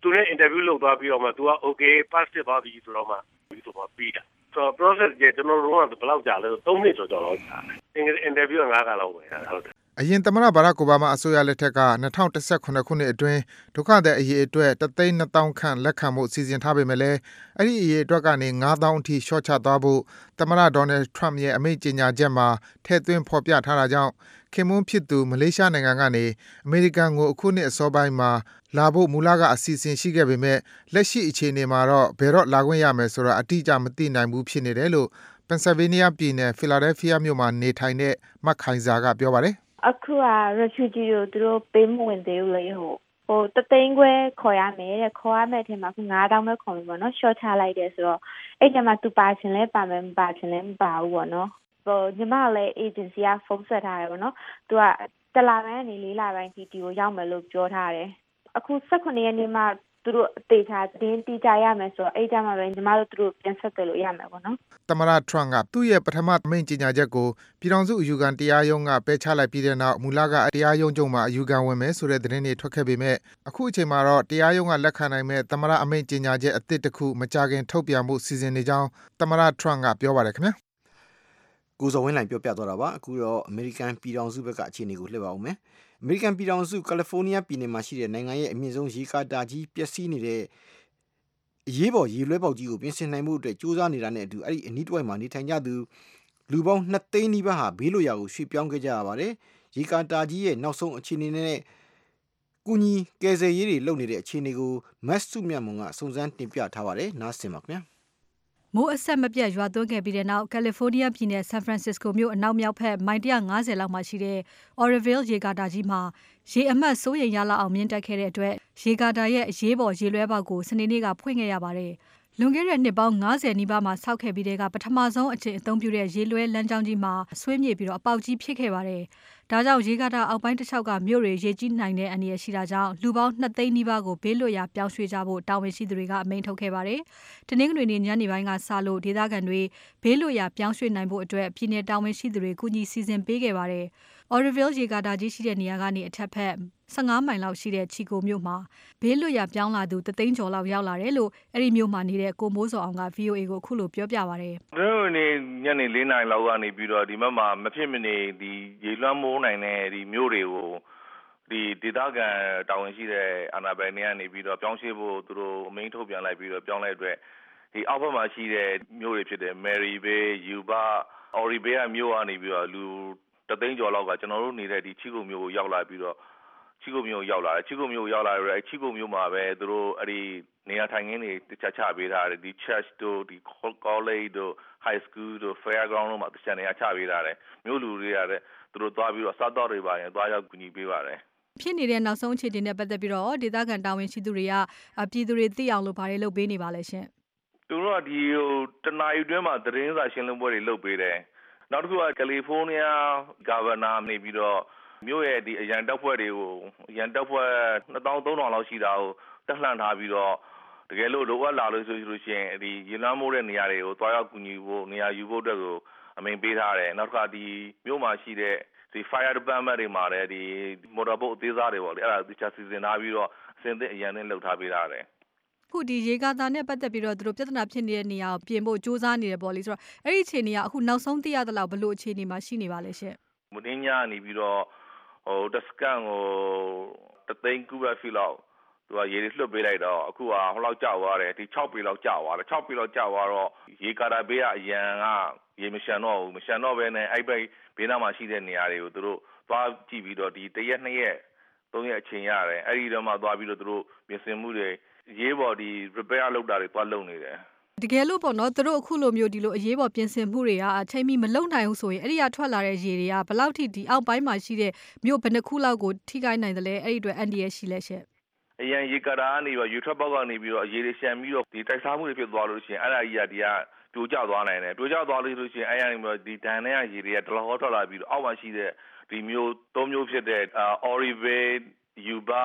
သူနဲ့ interview လုပ်သွားပြီးတော့မှ သူက okay pass ဖြစ်သွားပြီဆိုတော့မှပြီးတော့ပြီးတာဆိုတော့ process ကကျွန်တော်တို့ကဘယ်လောက်ကြာလဲ3နှစ်ကျော်လောက်ကြာတယ် interview က9ခါလောက်ပဲဟုတ်တယ်အရင်သမ္မတဘာရက်အိုဘားမားအစိုးရလက်ထက်က2018ခုနှစ်အတွင်းဒုက္ခသည်အရေးအတွက်1,200,000ခန့်လက်ခံမှုစီစဉ်ထားပေမဲ့လည်းအဲ့ဒီအရေးအတွက်ကနေ9,000အထိရှော့ချသွားဖို့သမ္မတဒေါ်နယ်ထရမ့်ရဲ့အမိန့်ကြေညာချက်မှာထည့်သွင်းဖော်ပြထားတာကြောင့်ခင်မွန်းဖြစ်သူမလေးရှားနိုင်ငံကနေအမေရိကန်ကိုအခုနှစ်အစောပိုင်းမှာလာဖို့မူလကအစီအစဉ်ရှိခဲ့ပေမဲ့လက်ရှိအခြေအနေမှာတော့ဘယ်တော့လာခွင့်ရမယ်ဆိုတာအတိအကျမသိနိုင်ဘူးဖြစ်နေတယ်လို့ပန်ဆယ်ဗေးနီးယားပြည်နယ်ဖီလာဒဲလ်ဖီးယားမြို့မှာနေထိုင်တဲ့မတ်ခိုင်ဇာကပြောပါတယ်အခုက refugee ကိုသူတို့ပေးမဝင်သေးဘူးလေဟိုတသိန်းခွဲခေါ်ရမယ်တဲ့ခေါ်ရမယ့်အချိန်မှာခု9,000ပဲခေါ်မှာပေါ့နော် short ချလိုက်တယ်ဆိုတော့အဲ့ကျမှသူပါချင်လဲပါမယ်မပါချင်လဲမပါဘူးပေါ့နော်ဟိုညီမလည်း agency ကဖုန်းဆက်ထားတယ်ပေါ့နော်သူက1လပိုင်းကနေ4လပိုင်းထိဒီကိုရောက်မယ်လို့ပြောထားတယ်အခု18ရက်နေ့မှသူတို့အသေးချာတင်းတီးကြရမယ်ဆိုတော့အဲ့ကြမှာပဲညီမတို့သူတို့ပြန်ဆက်တယ်လို့ရမယ်ပေါ့နော်သမ္မတထရမ့်ကသူ့ရဲ့ပထမအမိန့်ကြေညာချက်ကိုပြည်ထောင်စုအယူခံတရားရုံးကပယ်ချလိုက်ပြီးတဲ့နောက်မူလကတရားရုံးချုပ်မှာအယူခံဝင်မယ်ဆိုတဲ့သတင်းတွေထွက်ခဲ့ပေမဲ့အခုအချိန်မှာတော့တရားရုံးကလက်ခံနိုင်မဲ့သမ္မတအမိန့်ကြေညာချက်အသစ်တစ်ခုမကြာခင်ထုတ်ပြန်မှုစီစဉ်နေကြောင်းသမ္မတထရမ့်ကပြောပါတယ်ခင်ဗျာကိုဇော်ဝင်းလိုင်ပြောပြသွားတာပါအခုတော့အမေရိကန်ပြည်ထောင်စုဘက်ကအခြေအနေကိုလှည့်ပါဦးမယ်အမေရိကန်ပြည်ထောင်စုကယ်လီဖိုးနီးယားပြည်နယ်မှာရှိတဲ့နိုင်ငံရဲ့အမြင့်ဆုံးရေကာတာကြီးပျက်စီးနေတဲ့အရေးပေါ်ရေလွှဲပေါက်ကြီးကိုပြင်ဆင်နိုင်မှုအတွက်စူးစမ်းနေတာနဲ့အတူအဲ့ဒီအနီးတစ်ဝိုက်မှာနေထိုင်ကြသူလူပေါင်း2သိန်းနီးပါးဟာဘေးလွတ်ရာကိုရွှေ့ပြောင်းခဲ့ကြရပါတယ်ရေကာတာကြီးရဲ့နောက်ဆုံးအခြေအနေနဲ့ကူညီကယ်ဆယ်ရေးတွေလုပ်နေတဲ့အခြေအနေကိုမတ်စုမြတ်မွန်ကစုံစမ်းတင်ပြထားပါတယ်နားဆင်ပါခင်ဗျာမိုးအဆက်မပြတ်ရွာသွန်းခဲ့ပြီးတဲ့နောက်ကယ်လီဖိုးနီးယားပြည်နယ်ဆန်ဖရန်စစ္စကိုမြို့အနောက်မြောက်ဘက်မိုင်150လောက်မှာရှိတဲ့ Oroville ရေကာတာကြီးမှာရေအမှတ်စိုးရိမ်ရလောက်အောင်မြင့်တက်ခဲ့တဲ့အတွက်ရေကာတာရဲ့အရေးပေါ်ရေလွှဲပေါက်ကိုစနေနေ့ကဖွင့်ခဲ့ရပါတယ်။လွန်ခဲ့တဲ့နှစ်ပေါင်း90နီးပါးမှာဆောက်ခဲ့ပြီးတဲ့ကပထမဆုံးအကြိမ်အသုံးပြုတဲ့ရေလွှဲလမ်းကြောင်းကြီးမှာဆွေးမြေ့ပြီးတော့အပေါက်ကြီးဖြစ်ခဲ့ပါတယ်။ဒါကြောင့်ရေကာတာအောက်ပိုင်းတစ်လျှောက်ကမြို့တွေရေကြီးနိုင်တဲ့အန္တရာယ်ရှိတာကြောင့်လူပေါင်း2သိန်းနီးပါးကိုဘေးလွတ်ရာပြောင်းရွှေ့ကြဖို့တာဝန်ရှိသူတွေကအမိန့်ထုတ်ခဲ့ပါတယ်။တနင်္ဂနွေနေ့ညနေပိုင်းကစလို့ဒေသခံတွေဘေးလွတ်ရာပြောင်းရွှေ့နိုင်ဖို့အတွက်ပြည်내တာဝန်ရှိသူတွေကူညီစီစဉ်ပေးခဲ့ပါတယ်။ Oroville ရေကာတာကြီးရှိတဲ့နေရာကနေအထက်ဘက်15မိုင်လောက်ရှိတဲ့ချီကိုမြို့မှာဘေးလွတ်ရာပြောင်းလာသူ3သိန်းကျော်လောက်ရောက်လာတယ်လို့အဲ့ဒီမြို့မှာနေတဲ့ကိုမိုးစောအောင်က VOA ကိုအခုလိုပြောပြပါတယ်။ကျွန်တော်နေ့ညနေ4နာရီလောက်ကနေပြီးတော့ဒီဘက်မှာမဖြစ်မနေဒီရေလွှမ်းမိုးနိုင်တဲ့ဒီမြို့တွေကိုဒီဒေသခံတာဝန်ရှိတဲ့အာဏာပိုင်တွေကနေပြီးတော့ပြောင်းရွှေ့ဖို့သူတို့အမိန့်ထုတ်ပြန်လိုက်ပြီးတော့ပြောင်းလိုက်အတွက်ဒီအောက်ဘက်မှာရှိတဲ့မြို့တွေဖြစ်တဲ့ Mary Bay, Yuba, Ori Bay ကမြို့ကနေပြီးတော့လူ3သိန်းကျော်လောက်ကကျွန်တော်တို့နေတဲ့ဒီချီကိုမြို့ကိုရောက်လာပြီးတော့ချီကိုမြို့ရောက်လာတယ်ချီကိုမြို့ရောက်လာတော့ချီကိုမြို့မှာပဲသူတို့အဲ့ဒီနေရာထိုင်ခင်းတွေတခြားချပေးထားတယ်ဒီ church တို့ဒီ college တို့ high school တို့ fairground တို့မှာတခြားနေရာချပေးထားတယ်မြို့လူတွေကလည်းသူတို့သွားပြီးတော့စားတော့တွေပါရင်သွားရောက်ကူညီပေးပါတယ်ဖြစ်နေတဲ့နောက်ဆုံးအခြေအနေနဲ့ပတ်သက်ပြီးတော့ဒေသခံတာဝန်ရှိသူတွေကပြည်သူတွေသိအောင်လို့ဗာတွေလုပ်ပေးနေပါလဲရှင်သူတို့ကဒီတနာရီတွင်းမှာသတင်းစာရှင်းလင်းပွဲတွေလုပ်ပေးတယ်နောက်တစ်ခုကကယ်လီဖိုးနီးယားဂါဗာနာနေပြီးတော့မြို့ရဲ့ဒီအရန်တပ်ဖွဲ့တွေကိုအရန်တပ်ဖွဲ့2300လောက်ရှိတာကိုတက်လှန့်ထားပြီးတော့တကယ်လို့လိုအပ်လာလို့ဆိုလို့ရှိရင်ဒီရေလွှမ်းမိုးတဲ့နေရာတွေကိုတွားရောက်ကူညီဖို့နေရာယူဖို့အတွက်ကိုအမိန့်ပေးထားတယ်နောက်တစ်ခါဒီမြို့မှာရှိတဲ့ဒီ fire department တွေမှာလည်းဒီ motor boat အသေးစားတွေပေါ့လေအဲ့ဒါတခြားစီစဉ်ထားပြီးတော့အစင်းသစ်အရန်နဲ့လှုပ်ထားပေးထားတယ်ခုဒီရေကာတာနဲ့ပတ်သက်ပြီးတော့သူတို့ပြဿနာဖြစ်နေတဲ့နေရာကိုပြင်ဖို့စူးစမ်းနေတယ်ပေါ့လေဆိုတော့အဲ့ဒီအခြေအနေကအခုနောက်ဆုံးသိရသလောက်ဘယ်လိုအခြေအနေမှာရှိနေပါလဲရှင်မင်းညာနေပြီးတော့ဟိုတက်စကန်ကိုတသိန်းကူပဲဖီလောက်သူကရေတွေလွှတ်ပေးလိုက်တော့အခုကဟိုလောက်ကြောက်သွားတယ်ဒီ6ပေလောက်ကြောက်သွားတယ်6ပေလောက်ကြောက်သွားတော့ရေကာတာဘေးကအရန်ကရေမရှန်တော့ဘူးမရှန်တော့ဘဲနဲ့အဲ့ဘေးနားမှာရှိတဲ့နေရာတွေကိုသူတို့သွားကြည့်ပြီးတော့ဒီ1ရက်2ရက်3ရက်အချိန်ရတယ်အဲ့ဒီတော့မှသွားပြီးတော့သူတို့ပြင်ဆင်မှုတွေရေးပေါ်ဒီ repair လုပ်တာတွေသွားလုပ်နေတယ်တကယ်လို့ပေါ့နော်သူတို့အခုလိုမျိုးဒီလိုအရေးပေါ်ပြင်ဆင်မှုတွေကအချိန်မီမလုံနိုင်ဘူးဆိုရင်အဲ့ဒီကထွက်လာတဲ့ရေတွေကဘယ်လောက်ထိဒီအောက်ပိုင်းမှာရှိတဲ့မြို့ဘယ်နှခုလောက်ကိုထိခိုက်နိုင်တယ်လဲအဲ့ဒီအတွက်အန်ဒီရရှိလဲရှင့်အရင်ရေကာတာကနေပြီးရေထွက်ပေါက်ကနေပြီးတော့ရေတွေရှမ်းပြီးတော့ဒီတိုက်စားမှုတွေဖြစ်သွားလို့ရှိရင်အဲ့ဒါကြီးကဒီကပြိုကျသွားနိုင်တယ်ပြိုကျသွားလို့ရှိရင်အဲ့ရနေပြီးဒီဒဏ်နဲ့ရေတွေကဒလဟောထွက်လာပြီးတော့အောက်မှာရှိတဲ့ဒီမျိုး၃မျိုးဖြစ်တဲ့ Ori Bay, Yuba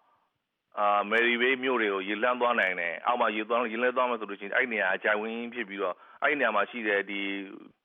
Mary Bay မြို့တွေကိုရေလန်းသွားနိုင်တယ်အောက်မှာရေလန်းသွားမှဆိုလို့ရှိရင်အဲ့နေရာအကြိုင်ဝင်းဖြစ်ပြီးတော့အဲ့နေရာမှာရှိတဲ့ဒီ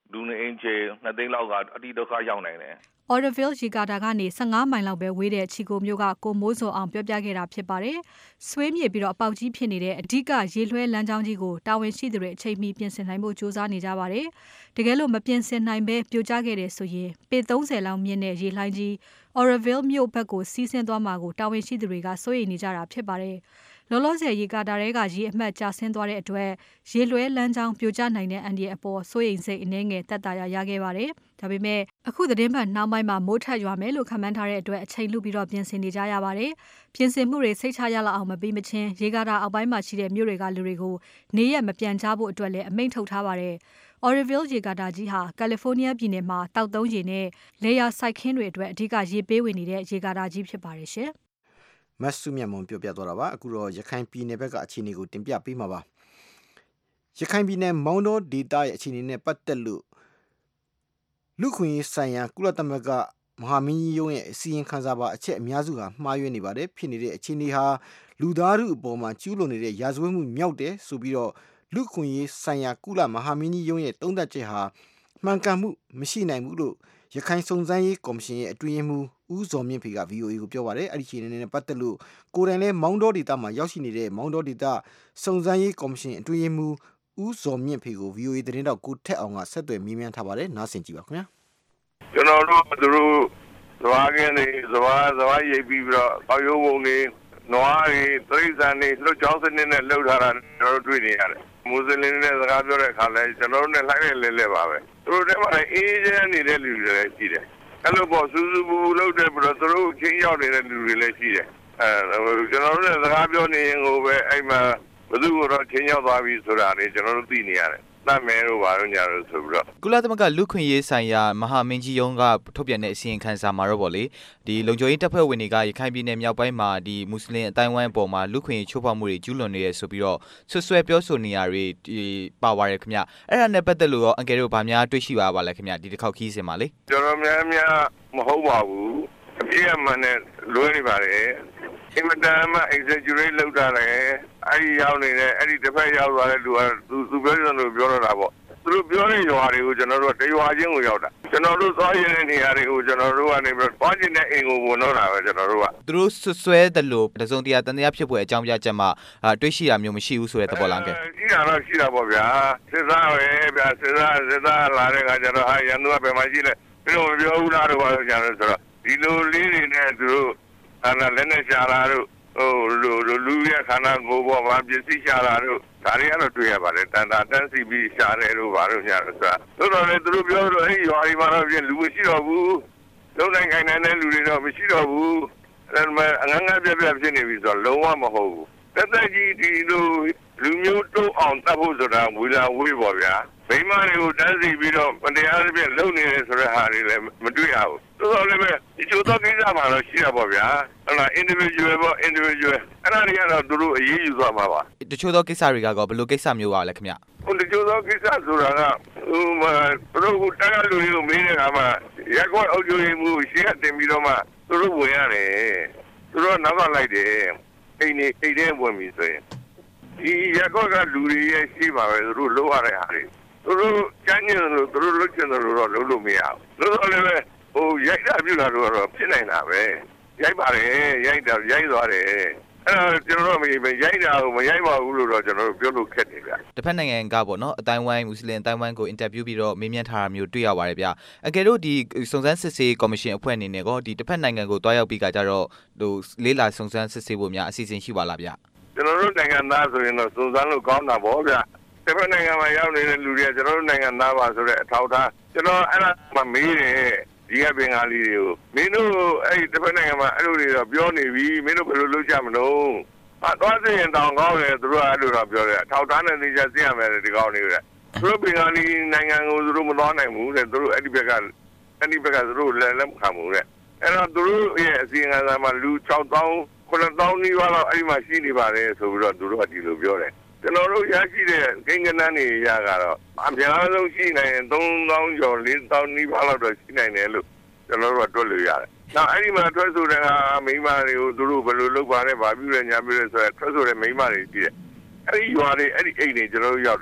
လူနေအင်ဂျီ2သိန်းလောက်ကအတိဒုက္ခရောက်နိုင်တယ် Oroville ရေကာတာကနေ15မိုင်လောက်ပဲဝေးတဲ့ချီကိုမြို့ကကိုမိုးစုံအောင်ပြောပြခဲ့တာဖြစ်ပါတယ်။ဆွေးမြေပြီးတော့အပေါက်ကြီးဖြစ်နေတဲ့အဓိကရေလွှဲလမ်းကြောင်းကြီးကိုတာဝန်ရှိသူတွေအချိန်မီပြင်ဆင်နိုင်ဖို့ကြိုးစားနေကြပါတယ်။တကယ်လို့မပြင်ဆင်နိုင်ဘဲပြိုကျခဲ့တဲ့ဆိုရင်ပေ30လောက်မြင့်တဲ့ရေလှိုင်းကြီး Oroville မြို့ဘက်ကိုစီးဆင်းသွားမှာကိုတာဝန်ရှိသူတွေကစိုးရိမ်နေကြတာဖြစ်ပါတယ်။လောလောဆယ်ရေကာတာတွေကရေအမှတ်ကျဆင်းသွားတဲ့အတွက်ရေလွှဲလမ်းကြောင်းပြိုကျနိုင်တဲ့အန္တရာယ်အပေါ်စိုးရိမ်စိတ်အနည်းငယ်တက်တာရခဲ့ပါတယ်။ဒါပေမဲ့အခုသတင်းပတ်နောက်ပိုင်းမှာမိုးထက်ရွာမယ်လို့ခန့်မှန်းထားတဲ့အတွက်အချိန်လူပြီးတော့ပြင်ဆင်နေကြရပါတယ်။ပြင်ဆင်မှုတွေစိတ်ချရလောက်အောင်မပြီးမချင်းရေကာတာအောက်ပိုင်းမှာရှိတဲ့မြို့တွေကလူတွေကိုနေရက်မပြန်ကြဖို့အတွက်လည်းအမိန့်ထုတ်ထားပါတယ်။ Oroville ရေကာတာကြီးဟာကယ်လီဖိုးနီးယားပြည်နယ်မှာတောက်သုံးရေနဲ့လေယာစိုက်ခင်းတွေအတွက်အဓိကရေပေးဝင်နေတဲ့ရေကာတာကြီးဖြစ်ပါတယ်ရှင်။မတ်စုမြတ်မွန်ပြောပြသွားတာပါအခုတော့ရခိုင်ပြည်နယ်ဘက်ကအခြေအနေကိုတင်ပြပေးမှာပါရခိုင်ပြည်နယ်မောင်တောဒေသရဲ့အခြေအနေနဲ့ပတ်သက်လို့လူခွင့်ရေးဆိုင်ရာကုလသမဂ္ဂမဟာမင်းကြီးရုံးရဲ့အစည်းအဝေးခန်းစားပါအချက်အများစုကမှားယွင်းနေပါတယ်ဖြစ်နေတဲ့အခြေအနေဟာလူသားထုအပေါ်မှာကျူးလွန်နေတဲ့ရာဇဝတ်မှုမြောက်တယ်ဆိုပြီးတော့လူခွင့်ရေးဆိုင်ရာကုလမဟာမင်းကြီးရုံးရဲ့သုံးသပ်ချက်ဟာမှန်ကန်မှုမရှိနိုင်ဘူးလို့ရခိုင်စုံစမ်းရေးကော်မရှင်ရဲ့အတွင်းရေးမှူးဦးဇော်မြင့်ဖေက VOA ကိုပြောပါတယ်အဲ့ဒီအခြေအနေနဲ့ပတ်သက်လို့ကိုယ်တိုင်လည်းမောင်တောဒေသမှာရောက်ရှိနေတဲ့မောင်တောဒေသစုံစမ်းရေးကော်မရှင်အတွင်းရေးမှူးဦးဇော်မြင့်ဖေကို VOA သတင်းတောက်ကိုထက်အောင်ကဆက်သွယ်မေးမြန်းထားပါတယ်နားဆင်ကြည့်ပါခင်ဗျာကျွန်တော်တို့သူတို့ဇွားကင်းနေဇွားရိပ်ပြီးတော့အောက်ရုံးပုံနေနွားတွေသရိစံနေလွတ်ချောင်းစနစ်နဲ့လှုပ်ထားတာကျွန်တော်တို့တွေ့နေရတယ်မွတ်စလင်တွေနဲ့စကားပြောတဲ့အခါလဲကျွန်တော်တို့နဲ့လိုက်လဲပါပဲသူတို့ထဲမှာအေးချမ်းနေတဲ့လူတွေလည်းရှိတယ်အဲ့လိုပေါ့စူးစူးပူလှုပ်တဲ့ပြီးတော့သူတို့ချင်းရောက်နေတဲ့လူတွေလည်းရှိတယ်ကျွန်တော်တို့နဲ့စကားပြောနေရင်ကိုပဲအဲ့မှာဘယ်သူကတော့ချင်းရောက်သွားပြီဆိုတာလေကျွန်တော်တို့သိနေရတယ်တတ်မယ်လို့ပါလို့ညာလို့ဆိုပြီးတော့ကုလသမဂ္ဂလူခွင့်ရေးဆိုင်ရာမဟာမင်းကြီးရုံးကထုတ်ပြန်တဲ့အစီရင်ခံစာမှာတော့ဗောလေဒီလုံခြုံရေးတပ်ဖွဲ့ဝင်တွေကရခိုင်ပြည်နယ်မြောက်ပိုင်းမှာဒီမွတ်စလင်အတိုင်းဝိုင်းအပေါ်မှာလူခွင့်ရေးချိုးဖောက်မှုတွေကျူးလွန်နေရဆိုပြီးတော့ဆွဆွဲပြောဆိုနေရတွေပါသွားတယ်ခင်ဗျအဲ့ဒါနဲ့ပတ်သက်လို့ရောအန်ကယ်တို့ဗာများတွေ့ရှိပါလဲခင်ဗျဒီတစ်ခေါက်ခီးစင်ပါလေကျွန်တော်များမဟုတ်ပါဘူးအပြည့်အမှန်နဲ့လွဲနေပါတယ်အင်မတန်မှ exaggerate လုပ်တာလေအဲ့ဒီရောက်နေတဲ့အဲ့ဒီတစ်ဖက်ရောက်သွားတဲ့လူကသူပြောနေတယ်လို့ပြောတော့တာပေါ့သူတို့ပြောတဲ့ရွာတွေကိုကျွန်တော်တို့တရွာချင်းကိုရောက်တာကျွန်တော်တို့သွားရတဲ့နေရာတွေကိုကျွန်တော်တို့ကနေပြီးသွားကျင်တဲ့အိမ်ကိုဝင်တော့တာပဲကျွန်တော်တို့ကသူတို့ဆွဲတယ်လို့တစုံတရာတန်တရားဖြစ်ပွဲအကြောင်းပြချက်မှာတွေ့ရှိတာမျိုးမရှိဘူးဆိုတဲ့သဘောလားကဲရှိတာတော့ရှိတာပေါ့ဗျာစစ်သားပဲဗျာစစ်သားလာတဲ့ခါကျတော့ရန်သူကဘယ်မှာရှိလဲပြီးတော့မပြောဘူးလားတော့ဘာလို့ညာလဲဆိုတော့ဒီလိုလေးတွေနဲ့သူတို့လက်နဲ့ရှာလာတို့လူရဲ့ခန္ဓာကိုယ်ပေါ်မှာပစ္စည်းရှာလာတို့ဒါတွေကတော့တွေ့ရပါတယ်တန်စီပြီးရှာတယ်လို့ဘာလို့ညာလဲဆိုတာတို့တော့လေသူတို့ပြောတော့အဲ့ရွာဒီမှာတော့ပြင်လူမရှိတော့ဘူးလုံးတိုင်းခိုင်နေတဲ့လူတွေတော့မရှိတော့ဘူးအဲ့ဒါမှအငန်းငန်းပြပြဖြစ်နေပြီဆိုတော့လုံးဝမဟုတ်ဘူးတက်ကြီးဒီလိုလူမျိုးတိုးအောင်တတ်ဖို့ဆိုတာဝေလာဝေးပါဗျာမိမတွေကိုတန်းစီပြီးတော့တရားသဖြင့်လုံနေတယ်ဆိုတဲ့ဟာတွေလည်းမတွေ့ရဘူးတော်တော်လည်းပဲဒီချိုးတော့ကိစ္စမှာတော့ရှိရပါဗျာဟုတ်လား individual ပေါ့ individual အဲ့ဒါတွေကတော့သူတို့အရေးယူသွားမှာပါတချို့သောကိစ္စတွေကဘယ်လိုကိစ္စမျိုးပါလဲခင်ဗျတချို့သောကိစ္စဆိုတာကသူတို့တန်းလူတွေကိုမင်းတဲ့အခါမှာရက်ကွက်အုပ်ချုပ်ရေးမှုရှေ့ကတင်ပြီးတော့မှသူတို့ဝင်ရတယ်သူတို့နောက်ကလိုက်တယ်အိမ်ထဲဝင်ပြီဆိုရင်ဒီရက်ကွက်ကလူတွေရဲ့ရှိပါပဲသူတို့လိုရတဲ့ဟာတွေသူတို့ကျန်းကျင်လို့သူတို့လွတ်ကျင်လို့တော့လုပ်လို့မရဘူးလို့လည်းပဲရိုက်တာပြုတာတော့ဖြစ်နိုင်တာပဲရိုက်ပါတယ်ရိုက်သွားတယ်အဲ့တော့ကျွန်တော်တို့ရိုက်တာကိုမရိုက်ပါဘူးလို့တော့ကျွန်တော်တို့ပြောလို့ခက်တယ်ဗျတစ်ဖက်နိုင်ငံကပေါ့နော်အတိုင်းဝိုင်းမွတ်စလင်အတိုင်းဝိုင်းကိုအင်တာဗျူးပြီးတော့မေးမြန်းထားတာမျိုးတွေ့ရပါတယ်ဗျအကယ်လို့ဒီစုံစမ်းစစ်ဆေးကော်မရှင်အဖွဲ့အနေနဲ့ဒီတစ်ဖက်နိုင်ငံကိုတွားရောက်ပြီးကြတော့လေးလာစုံစမ်းစစ်ဆေးဖို့များအစီအစဉ်ရှိပါလားဗျကျွန်တော်တို့နိုင်ငံသားဆိုရင်တော့စုံစမ်းလို့ကောင်းတာပေါ့ဗျတစ်ဖက်နိုင်ငံမှာရောက်နေတဲ့လူတွေကကျွန်တော်တို့နိုင်ငံသားပါဆိုတဲ့အထောက်အထားကျွန်တော်အဲ့ဒါမှမေးတယ်ဒီကဘင်္ဂါလီတွေကိုမင်းတို့အဲ့တစ်ဖက်နိုင်ငံမှာအဲ့လိုတွေတော့ပြောနေပြီမင်းတို့ဘယ်လိုလုပ်ကြမလို့သွားစီရင်တောင်ကောင်းတယ်သူတို့အဲ့လိုတော့ပြောတယ်ထောက်ထားနဲ့သိချသိရမယ်ဒီကောင်းနေတယ်သူတို့ဘင်္ဂါလီနိုင်ငံကိုသူတို့မသွားနိုင်ဘူးတဲ့သူတို့အဲ့ဒီဘက်ကသူတို့လက်မခံဘူးတဲ့အဲ့တော့သူတို့ရဲ့အစီအစဉ်ကမှလူ6000 9000နီးပါးလောက်အဲ့ဒီမှာရှိနေပါတယ်ဆိုပြီးတော့သူတို့ကဒီလိုပြောတယ်ကျွန်တော်တို့ရရှိတဲ့ကိန်းဂဏန်းတွေရကတော့အများဆုံးရှိနိုင်ရင်3000ကျော်4000နီးပါးလောက်တော့ရှိနိုင်တယ်လို့ကျွန်တော်တို့ကတွက်လို့ရတယ်။နောက်အဲ့ဒီမှာတွက်ဆိုတဲ့မိန်းမတွေကိုသူတို့ဘယ်လိုလုပ်ပါလဲဗာပြုလဲညာပြုလဲဆိုတော့တွက်ဆိုတဲ့မိန်းမတွေရှိတယ်။အဲ့ဒီရွာတွေအဲ့ဒီအိမ်တွေကျွန်တော်တို့ရောက်တယ်။ရ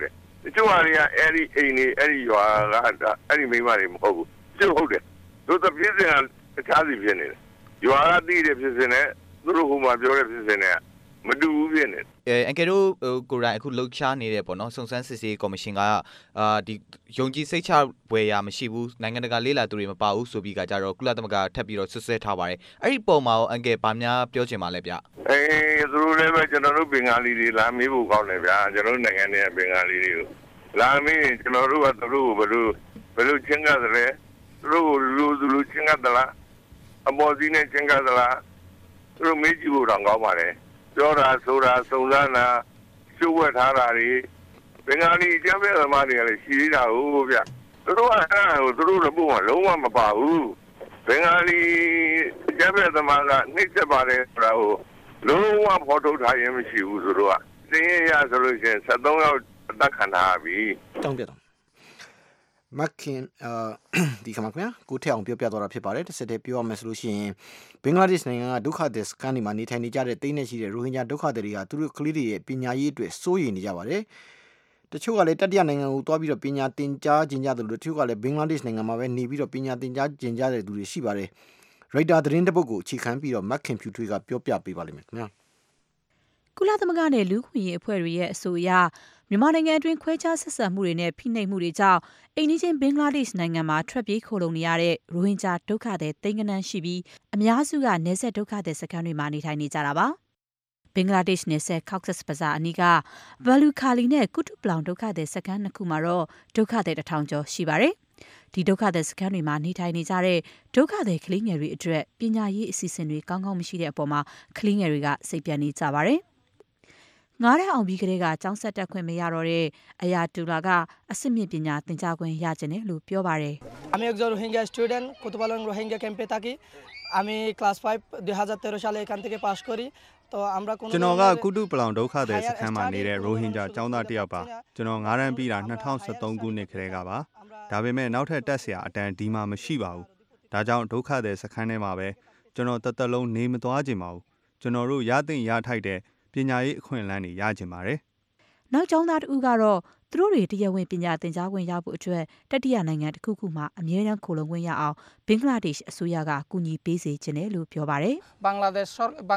ကျိုးဟာတွေကအဲ့ဒီအိမ်နေအဲ့ဒီရွာကအဲ့ဒီမိမတွေမဟုတ်ဘူးကျိုးဟုတ်တယ်တို့တပြည့်စင်ကတခြားစီဖြစ်နေတယ်ရွာကတည်တဲ့ဖြစ်စင်နဲ့သူတို့ဟိုမှာပြောတဲ့ဖြစ်စင်နဲ့မတူဘူးဖြစ်နေအန်ကယ်တို့ကိုရိုင်းအခုလှုပ်ရှားနေတယ်ပေါ့နော်စုံစမ်းစစ်ဆေးကော်မရှင်ကဒီယုံကြည်စိတ်ချဝယ်ရမရှိဘူးနိုင်ငံတကာလေးလာသူတွေမပါဘူးဆိုပြီးကကြတော့ကုလသမဂ္ဂထပ်ပြီးတော့ဆွဆွဲထားပါတယ်အဲ့ဒီပုံမှာအန်ကယ်ဗာများပြောချင်ပါလဲဗျသူတို့လည်းပဲကျွန်တော်တို့ဘင်္ဂါလီတွေလာမေးဖို့ကောင်းတယ်ဗျာကျွန်တော်တို့နိုင်ငံရဲ့ဘင်္ဂါလီတွေကိုလာမေးကျွန်တော်တို့ကသူတို့ကိုဘယ်လိုချင်းကားတယ်လဲသူတို့ကိုလူချင်းကားသလားအပေါ်စီးနဲ့ချင်းကားသလားသူတို့မေးကြည့်ဖို့တောင်ကောင်းပါတယ်ပြောတာဆိုတာစုံစမ်းတာရှုပ်ဝက်ထားတာတွေဘင်္ဂါလီအကြမ်းဖက်သမားတွေကလည်းရှိသေးတာဟုတ်ဗျသူတို့ကအဲ့ဒါကိုသူတို့လည်းပုံမှန်လုံးဝမပါဘူးဘင်္ဂါလီအကြမ်းဖက်သမားကနှိမ့်ဆက်ပါတယ်ဆိုတာကိုလုံးဝဖော်ထုတ်ထားရင်မရှိဘူးသူတို့ကတင်းရဆိုလို့ရှိရင်73ယောက်အသက်ခံထားပြီတောင်းပြတော့မခင်ဒီကမကွာကိုထဲအောင်ပြောပြတော့တာဖြစ်ပါတယ်တစ်ဆက်တည်းပြောရမယ်ဆိုလို့ရှိရင်ဘင်္ဂလားဒေ့ရှ်နိုင်ငံကဒုက္ခသည်စခန်းတွေမှာနေထိုင်နေကြတဲ့တိတ်နဲ့ရှိတဲ့ရိုဟင်ဂျာဒုက္ခသည်တွေကသူတို့ကလေးတွေရဲ့ပညာရေးအတွက်စိုးရိမ်နေကြပါတယ်တချို့ကလည်းတတိယနိုင်ငံကိုသွားပြီးတော့ပညာသင်ကြားကျင်ကြတယ်လို့တချို့ကလည်းဘင်္ဂလားဒေ့ရှ်နိုင်ငံမှာပဲနေပြီးတော့ပညာသင်ကြားကျင်ကြတဲ့သူတွေရှိပါတယ်ရိုက်တာသတင်းတစ်ပုဒ်ကိုအခြေခံပြီးတော့မခင်ဖြူထွေးကပြောပြပေးပါလိမ့်မယ်ခင်ဗျာကုလသမဂ္ဂနဲ့လူ့ခွင့်ရေးအဖွဲ့တွေရဲ့အဆိုအရမြန်မာနိုင်ငံအတွင်းခွဲခြားဆက်ဆံမှုတွေနဲ့ဖိနှိပ်မှုတွေကြောင့်အိမ်နီးချင်းဘင်္ဂလားဒေ့ရှ်နိုင်ငံမှာထွက်ပြေးခိုလုံနေရတဲ့ရိုဟင်ဂျာဒုက္ခသည်သိန်းဂဏန်းရှိပြီးအများစုကနယ်စပ်ဒုက္ခသည်စခန်းတွေမှာနေထိုင်နေကြတာပါဘင်္ဂလားဒေ့ရှ်နယ်စပ် Cox's Bazar အနီးကဘာလူခါလီနဲ့ကုတုပလောင်ဒုက္ခသည်စခန်းနှစ်ခုမှာတော့ဒုက္ခသည်1000ကျော်ရှိပါတယ်ဒီဒုက္ခသည်စခန်းတွေမှာနေထိုင်နေကြတဲ့ဒုက္ခသည်ကလေးငယ်တွေအတွက်ပညာရေးအစီအစဉ်တွေကောင်းကောင်းမရှိတဲ့အပေါ်မှာကလေးငယ်တွေကစိတ်ပြတ်နေကြပါတယ်ငါးတဲ့အောင်ပြီးကလေးကကျောင်းဆက်တက်ခွင့်မရတော့တဲ့အရာတူလာကအစစ်မြင့်ပညာသင်ကြားခွင့်ရကျင်တယ်လို့ပြောပါတယ် আমি একজন রোহিঙ্গা স্টুডেন্ট কুতুপালং রোহিঙ্গা ক্যাম্পে থাকি আমি ক্লাস 5 2013 সালে এখান থেকে পাস করি তো আমরা কোন ကျွန်တော်ကကုတုပလောင်ဒုက္ခသည်စခန်းမှာနေတဲ့ရိုဟင်ဂျာကျောင်းသားတစ်ယောက်ပါကျွန်တော်9တန်းပြီးတာ2013ခုနှစ်ခရဲကပါဒါပေမဲ့နောက်ထပ်တက်ဆရာအတန်းဒီမှာမရှိပါဘူးဒါကြောင့်ဒုက္ခသည်စခန်းထဲမှာပဲကျွန်တော်တလုံးနေမသွားချင်ပါဘူးကျွန်တော်တို့ရသင့်ရထိုက်တဲ့ပညာရေးအခွင့်အလမ်းတွေရချင်ပါတယ်။နောက်ကျောင်းသားတဦးကတော့သူတို့တွေတရားဝင်ပညာသင်ကြားခွင့်ရဖို့အတွက်တတိယနိုင်ငံတစ်ခုခုမှာအမြဲတမ်းခိုလုံခွင့်ရအောင်ဘင်္ဂလားဒေ့ရှ်အစိုးရကကူညီပေးစေချင်တယ်လို့ပြောပါတယ်။বাংলাদেশ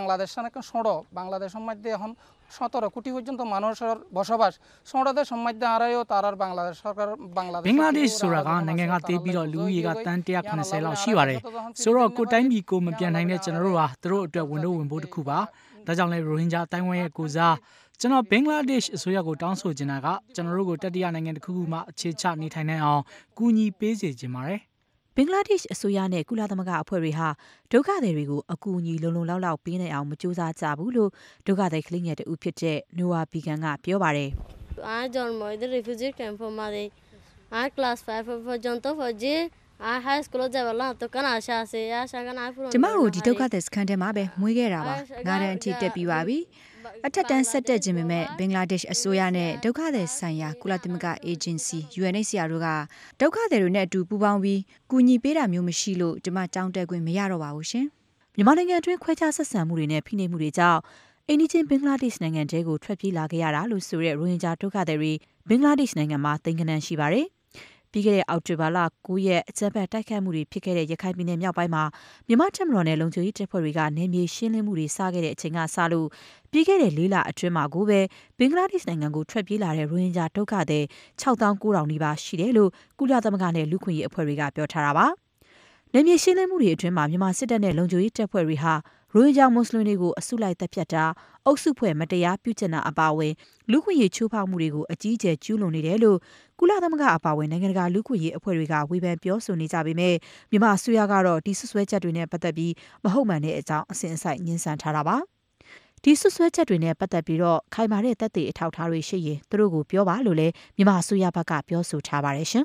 এখন ষড় বাংলাদেশের মধ্যে এখন 17 কোটি পর্যন্ত মানুষের বসবাস ষড়দের সম্মধ্যে আরায়ও তারার বাংলাদেশ সরকার বাংলাদেশ ဘင်္ဂလားဒေ့ရှ်ဆိုတာကနိုင်ငံကတည်ပြီးတော့လူဦးရေကတန်း180လောက်ရှိပါတယ်ဆိုတော့ကိုတိုင်းပြည်ကိုမပြန်နိုင်တဲ့ကျွန်တော်တို့ဟာသူတို့အတွက်ဝန်ဖို့တစ်ခုပါဒါကြောင့်လည်းရိုဟင်ဂျာအတိုင်းဝိုင်းရဲ့ကိုစားကျွန်တော်ဘင်္ဂလားဒေ့ရှ်အစိုးရကိုတောင်းဆိုချင်တာကကျွန်တော်တို့ကိုတတိယနိုင်ငံတစ်ခုခုမှအခြေချနေထိုင်နိုင်အောင်ကူညီပေးစေချင်ပါတယ်ဘင်္ဂလားဒေ့ရှ်အစိုးရနဲ့ကုလသမဂ္ဂအဖွဲ့တွေဟာဒုက္ခသည်တွေကိုအကူအညီလုံလောက်ပေးနိုင်အောင်မကြိုးစားကြဘူးလို့ဒုက္ခသည်ကလေးငယ်တူဖြစ်တဲ့နိုဝါဘီဂန်ကပြောပါတယ်အားဂျွန်မိုဒရီဖူဂျီကမ်ပေါ်မှာအား class 5 পর্যন্ত পড়ছি আর হাই স্কুলে যাবলাম তো কেন আশা আছে আশা কেন আর পুরো ကျမတို့ဒီဒုက္ခသည်စခန်းထဲမှာပဲမွေးခဲ့တာပါငါးတန်းအထိတက်ပြီးပါပြီအထက်တန်းဆက်တက်ခြင်းပေမဲ့ဘင်္ဂလားဒေ့ရှ်အစိုးရနဲ့ဒုက္ခသည်ဆိုင်ရာကုလသမဂ္ဂအေဂျင်စီ UNHCR တို့ကဒုက္ခသည်တွေနဲ့အတူပူးပေါင်းပြီးကူညီပေးတာမျိုးမရှိလို့ကျမကြောင်းတက်ခွင့်မရတော့ပါဘူးရှင်မြန်မာနိုင်ငံအတွင်းခွဲခြားဆက်ဆံမှုတွေနဲ့ဖိနှိပ်မှုတွေကြောင့်အိန္ဒိချင်းဘင်္ဂလားဒေ့ရှ်နိုင်ငံတဲကိုထွက်ပြေးလာခဲ့ရတာလို့ဆိုတဲ့ရိုဟင်ဂျာဒုက္ခသည်တွေဘင်္ဂလားဒေ့ရှ်နိုင်ငံမှာသိန်းဂဏန်းရှိပါတယ်ပြီးခဲ့တဲ့အောက်တိုဘာလ9ရက်အကြမ်းဖက်တိုက်ခိုက်မှုတွေဖြစ်ခဲ့တဲ့ရခိုင်ပြည်နယ်မြောက်ပိုင်းမှာမြန်မာတပ်မတော်နဲ့လုံခြုံရေးတပ်ဖွဲ့တွေကနေမြေရှင်းလင်းမှုတွေစခဲ့တဲ့အချိန်ကစလို့ပြီးခဲ့တဲ့၄လအတွင်းမှာကိုပဲဘင်္ဂလားဒေ့ရှ်နိုင်ငံကိုထွက်ပြေးလာတဲ့ရိုဟင်ဂျာဒုက္ခသည်69,000နီးပါးရှိတယ်လို့ကုလသမဂ္ဂနဲ့လူ့ခွင့်ရေးအဖွဲ့တွေကပြောထားတာပါ။နေမြေရှင်းလင်းမှုတွေအတွင်းမှာမြန်မာစစ်တပ်နဲ့လုံခြုံရေးတပ်ဖွဲ့တွေဟာရိုဟင်ဂျာမွတ်စလင်တွေကိုအစုလိုက်တပ်ဖြတ်တာအုပ်စုဖွဲ့မတရားပြုကျင့်တာအပါအဝင်လူ့ခွင့်ရေးချိုးဖောက်မှုတွေကိုအကြီးအကျယ်ကျူးလွန်နေတယ်လို့ကုလသမဂ္ဂအပါအဝင်နိုင်ငံတကာလူ့ခွင့်ရေးအဖွဲ့တွေကဝေဖန်ပြောဆိုနေကြပေမဲ့မြန်မာအစိုးရကတော့ဒီဆွဆွဲချက်တွေနဲ့ပတ်သက်ပြီးမဟုတ်မှန်တဲ့အကြောင်းအစဉ်အစိုက်ညှင်းဆန်ထားတာပါဒီဆွဆွဲချက်တွေနဲ့ပတ်သက်ပြီးတော့ခိုင်မာတဲ့သက်သေအထောက်အထားတွေရှိရင်သူတို့ကိုပြောပါလို့လည်းမြန်မာအစိုးရဘက်ကပြောဆိုထားပါတယ်ရှင်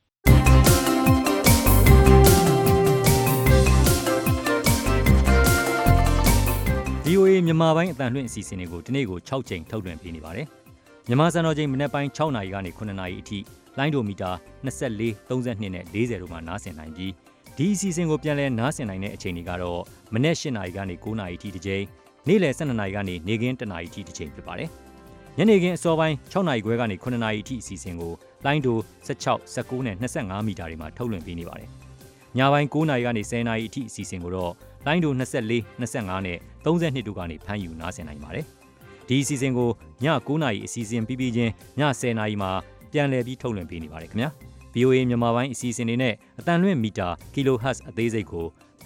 VOA မြန်မာပိုင်းအတန်လွှင့်အစီအစဉ်တွေကိုဒီနေ့ကို6ချိန်ထုတ်လွှင့်ပေးနေပါတယ်။မြန်မာစံတော်ချိန်မနက်ပိုင်း6နာရီကနေ9နာရီအထိလိုင်းဒိုမီတာ24 32နဲ့40တို့မှာနားဆင်နိုင်ပြီးဒီအစီအစဉ်ကိုပြန်လည်နားဆင်နိုင်တဲ့အချိန်တွေကတော့မနက်8နာရီကနေ9နာရီအထိတစ်ချိန်နေ့လယ်12နာရီကနေနေ့ခင်း1နာရီအထိတစ်ချိန်ဖြစ်ပါတယ်။ညနေခင်းအစောပိုင်း6နာရီခွဲကနေ9နာရီအထိအစီအစဉ်ကိုလိုင်းဒို16 19နဲ့25မီတာတွေမှာထုတ်လွှင့်ပေးနေပါတယ်။ညပိုင်း9နာရီကနေ10နာရီအထိအစီအစဉ်ကိုတော့လိုင်းဒို24 25နဲ့32တို့ကနေဖမ်းယူနားဆင်နိုင်ပါတယ်။ဒီအစီအစဉ်ကိုည9နာရီအစီအစဉ်ပြီးပြီးချင်းည10နာရီမှာပြန်လည်ပြီးထုတ်လွှင့်ပေးနေပါတယ်ခင်ဗျာ။ VOA မြန်မာပိုင်းအစီအစဉ်တွေနဲ့အတန်လွင့်မီတာ kHz အသေးစိတ်ကို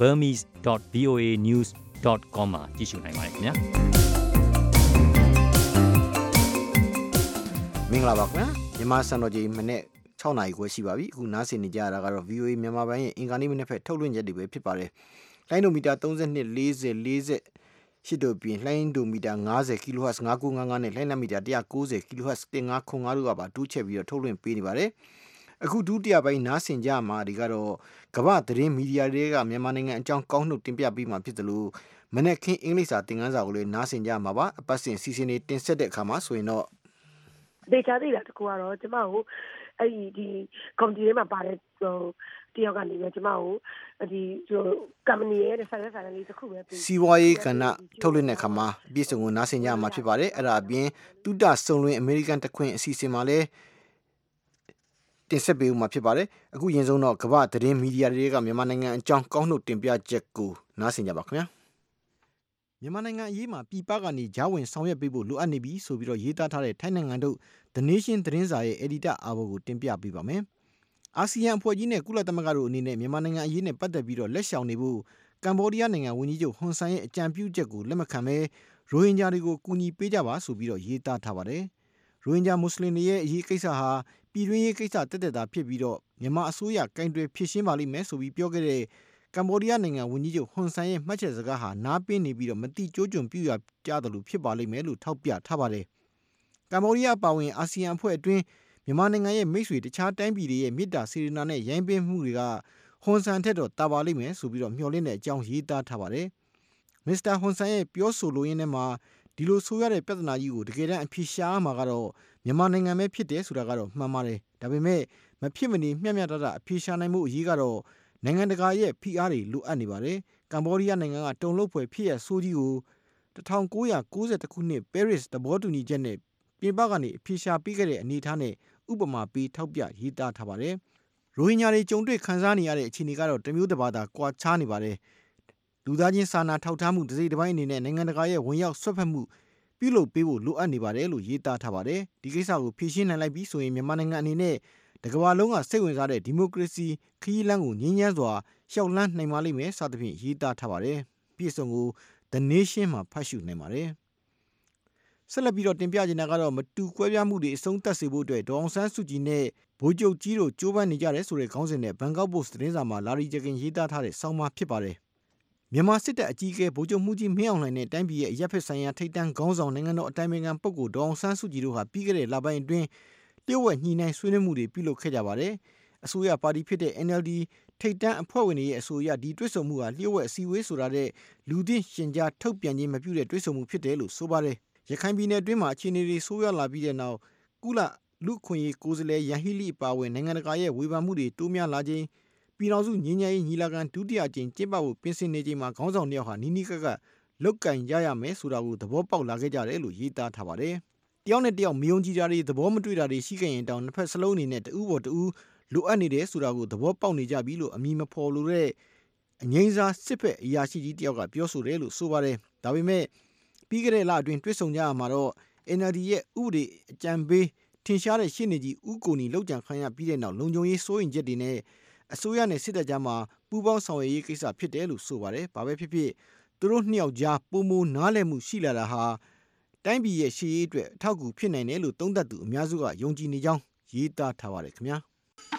burmese.voanews.com မှာကြည့်ရှုနိုင်ပါတယ်ခင်ဗျာ။မင်္ဂလာပါခင်ဗျာမြန်မာစံတော်ချိန်မနေ့6နာရီခွဲရှိပါပြီအခုနားဆင်နေကြရတာကတော့ VOA မြန်မာပိုင်းရဲ့အင်္ဂါနေ့မနေ့ဖက်ထုတ်လွှင့်ချက်တွေပဲဖြစ်ပါတယ်လိုင်းဒိုမီတာ32 40 40ရှိတို့ပြင်လိုင်းဒိုမီတာ50 kHz 5955နဲ့လိုင်းနမီတာ190 kHz 1505တို့ကပါတူးချက်ပြီးတော့ထုတ်လွှင့်ပေးနေပါတယ်အခုဒုတိယပိုင်းနားဆင်ကြမှာဒီကတော့ကမ္ဘာသတင်းမီဒီယာတွေကမြန်မာနိုင်ငံအကြောင်းကောင်းနှုတ်တင်ပြပေးမှာဖြစ်တယ်လို့မနေ့ကင်းအင်္ဂလိပ်စာသင်ခန်းစာကိုလည်းနားဆင်ကြမှာပါအပတ်စဉ်စီစဉ်နေတင်ဆက်တဲ့အခါမှာဆိုရင်တော့ဒေတာသေးတာတကူကတော့ကျမကိုအဲ့ဒီကွန်ပျူတာမှာပါတဲ့ဟိုတယောက်ကနေပဲကျမကိုဒီကမ္ပဏီရဲ့ဆိုင်လေးတစ်ခုပဲပြီးစီဝါရေးကဏ္ဍထုတ်လွှင့်တဲ့အခါမှာအပြည့်စုံကိုနားဆင်ကြမှာဖြစ်ပါတယ်အဲ့ဒါအပြင်တုဒစုံလွင်အမေရိကန်တခွင်အစီအစဉ်မှာလည်းတင်ဆက်ပေးဦးမှာဖြစ်ပါတယ်အခုရင်ဆုံးတော့ကမ္ဘာသတင်းမီဒီယာတွေကမြန်မာနိုင်ငံအကြောင်းကောင်းနှုတ်တင်ပြချက်ကိုနားဆင်ကြပါခင်ဗျာမြန်မာနိုင်ငံအရေးမှာပြည်ပကနေဂျားဝင်ဆောင်ရွက်ပေးဖို့လိုအပ်နေပြီဆိုပြီးတော့ရေးသားထားတဲ့ထိုင်းနိုင်ငံတို့ The Nation သတင်းစာရဲ့ editor အာဘော်ကိုတင်ပြပေးပါမယ်အာဆီယံအဖွဲ့ကြီးနဲ့ကုလသမဂ္ဂတို့အနေနဲ့မြန်မာနိုင်ငံအရေးနဲ့ပတ်သက်ပြီးတော့လက်ရှောင်နေဖို့ကမ္ဘောဒီးယားနိုင်ငံဝန်ကြီးချုပ်ဟွန်ဆန်ရဲ့အကြံပြုချက်ကိုလက်မခံဘဲရိုဟင်ဂျာတွေကိုကူညီပေးကြပါဆိုပြီးတော့ရေးသားထားပါတယ်ရိုဟင်ဂျာမွတ်စလင်တွေရဲ့အရေးကိစ္စဟာပြည်တွင်းရေးကိစ္စတက်တက်တာဖြစ်ပြီးတော့မြန်မာအစိုးရကင်တွယ်ဖြည့်ရှင်းပါလိမ့်မယ်ဆိုပြီးပြောခဲ့တဲ့ကမ္ဘောဒီးယားနိုင်ငံဝန်ကြီးချုပ်ဟွန်ဆန်ရဲ့မှတ်ချက်စကားဟာနားပင်းနေပြီးတော့မတိကျိုးကျွံပြရကြတယ်လို့ဖြစ်ပါလိမ့်မယ်လို့ထောက်ပြထားပါတယ်ကမ္ဘောဒီးယားပါဝင်အာဆီယံအဖွဲ့အတွင်းမြန်မာနိုင်ငံရဲ့မိတ်ဆွေတခြားတိုင်းပြည်တွေရဲ့မေတ္တာစေတနာနဲ့ရိုင်းပင်းမှုတွေကဟွန်ဆန်ထက်တော့တာပါလိမ့်မယ်ဆိုပြီးတော့မျှော်လင့်တဲ့အကြောင်းရေးသားထားပါတယ်မစ္စတာဟွန်ဆန်ရဲ့ပြောဆိုလိုရင်းထဲမှာဒီလိုဆိုရတဲ့ပြဿနာကြီးကိုတကယ်တမ်းအဖြေရှာမှာကတော့မြန်မာနိုင်ငံပဲဖြစ်တယ်ဆိုတာကတော့မှန်ပါတယ်ဒါပေမဲ့မဖြစ်မနေမျှမျှတတအဖြေရှာနိုင်မှုအရေးကတော့နိုင်ငံတကာရဲ့ဖိအားတွေလိုအပ်နေပါတယ်ကမ္ဘောဒီးယားနိုင်ငံကတုံ့လုပ်ဖွယ်ဖြစ်ရဆိုးကြီးကို1990ခုနှစ် Paris သဘောတူညီချက်နဲ့ပြင်ပကနေအဖြေရှာပေးခဲ့တဲ့အနေအထားနဲ့ဥပမာပေးထောက်ပြရေးသားထားပါတယ်ရိုဟင်ဂျာတွေကြုံတွေ့ခံစားနေရတဲ့အခြေအနေကတော့တမျိုးတစ်ပါးသာကွာခြားနေပါတယ်လူသားချင်းစာနာထောက်ထားမှုတစ်စိတ်တစ်ပိုင်းအနေနဲ့နိုင်ငံတကာရဲ့ဝင်ရောက်ဆွတ်ဖက်မှုပြုလုပ်ပေးဖို့လိုအပ်နေပါတယ်လို့ရေးသားထားပါတယ်ဒီကိစ္စကိုဖြေရှင်းနိုင်လိုက်ပြီးဆိုရင်မြန်မာနိုင်ငံအနေနဲ့တကမ္ဘာလုံးကစိတ်ဝင်စားတဲ့ဒီမိုကရေစီခရီးလမ်းကိုငြင်းချမ်းစွာရှောက်လန်းနိုင်ပါလိမ့်မယ်စသဖြင့်ရေးသားထားပါတယ်ပြည်စုံကို The Nation မှာဖတ်ရှုနိုင်ပါတယ်ဆက်လက်ပြီးတော့တင်ပြချင်တာကတော့မတူကွဲပြားမှုတွေအဆုံးသတ်စေဖို့အတွက်ဒေါအောင်ဆန်းစုကြည်နဲ့ဗိုလ်ချုပ်ကြီးတို့ကြိုးပမ်းနေကြတယ်ဆိုတဲ့ခေါင်းစဉ်နဲ့ဘန်ကောက်ပို့စ်သတင်းစာမှာလာရီဂျကင်ရေးသားထားတဲ့ဆောင်းပါးဖြစ်ပါတယ်မြန်မာစစ်တပ်အကြီးအကဲဗိုလ်ချုပ်မှုကြီးမင်းအောင်လှိုင်နဲ့တိုင်းပြည်ရဲ့အရက်ဖက်ဆိုင်ရာထိပ်တန်းခေါင်းဆောင်နိုင်ငံတော်အတိုင်ပင်ခံပုဂ္ဂိုလ်ဒေါအောင်ဆန်းစုကြည်တို့ဟာပြီးခဲ့တဲ့လပိုင်းအတွင်းလျှို့ဝှက်ညှိနှိုင်းဆွေးနွေးမှုတွေပြုလုပ်ခဲ့ကြပါတယ်အစိုးရပါတီဖြစ်တဲ့ NLD ထိပ်တန်းအဖွဲ့ဝင်တွေရဲ့အဆိုအရဒီတွဲဆုံမှုဟာလျှို့ဝှက်အစည်းအဝေးဆိုတာတဲ့လူသိရှင်ကြားထုတ်ပြန်ခြင်းမပြုတဲ့တွဲဆုံမှုဖြစ်တယ်လို့ဆိုပါတယ်ရခိုင်ပြည်နယ်အတွင်းမှာအခြေအနေတွေဆိုးရွားလာပြီးတဲ့နောက်ကုလလူခွင့်ရေးကိုယ်စားလှယ်ယန်ဟီလီပါဝင်နိုင်ငံတကာရဲ့ဝေဖန်မှုတွေတိုးများလာခြင်းပြည်တော်စုငင်းညရေးညီလာခံဒုတိယအကြိမ်ကျင်းပဖို့ပြင်ဆင်နေချိန်မှာခေါင်းဆောင်တယောက်ဟာနီးနီးကပ်ကပ်လုတ်ကင်ကြရမယ်ဆိုတာကိုသဘောပေါက်လာခဲ့ကြတယ်လို့ရေးသားထားပါတယ်တယောက်နဲ့တယောက်မယုံကြည်တာတွေသဘောမတွေ့တာတွေရှိခဲ့ရင်တောင်နှစ်ဖက်စလုံးအနေနဲ့တဦးပေါ်တဦးလိုအပ်နေတယ်ဆိုတာကိုသဘောပေါက်နေကြပြီလို့အမည်မဖော်လိုတဲ့အငိမ့်စားစစ်ဖက်အရာရှိကြီးတယောက်ကပြောဆိုတယ်လို့ဆိုပါတယ်ဒါပေမဲ့ပြီးခဲ့တဲ့လအတွင်းတွေ့ဆုံကြရမှာတော့ NLD ရဲ့ဥပဒေအကြံပေးထင်ရှားတဲ့ရှင်းနေကြီးဦးကိုနီလောက်ကြံခံရပြီးတဲ့နောက်လုံခြုံရေးစိုးရင်ချက်တွေနဲ့အစိုးရနဲ့စစ်တပ်ကြားမှာပူးပေါင်းဆောင်ရွက်ရေးကိစ္စဖြစ်တယ်လို့ဆိုပါတယ်ဘာပဲဖြစ်ဖြစ်သူတို့နှစ်ယောက်ကြားပုံမနားလည်မှုရှိလာတာဟာတိုင်းပြည်ရဲ့ရှေ့ရေးအတွက်အထောက်အကူဖြစ်နိုင်တယ်လို့သုံးသပ်သူအများစုကယုံကြည်နေကြောင်းရေးသားထားပါတယ်ခင်ဗျာ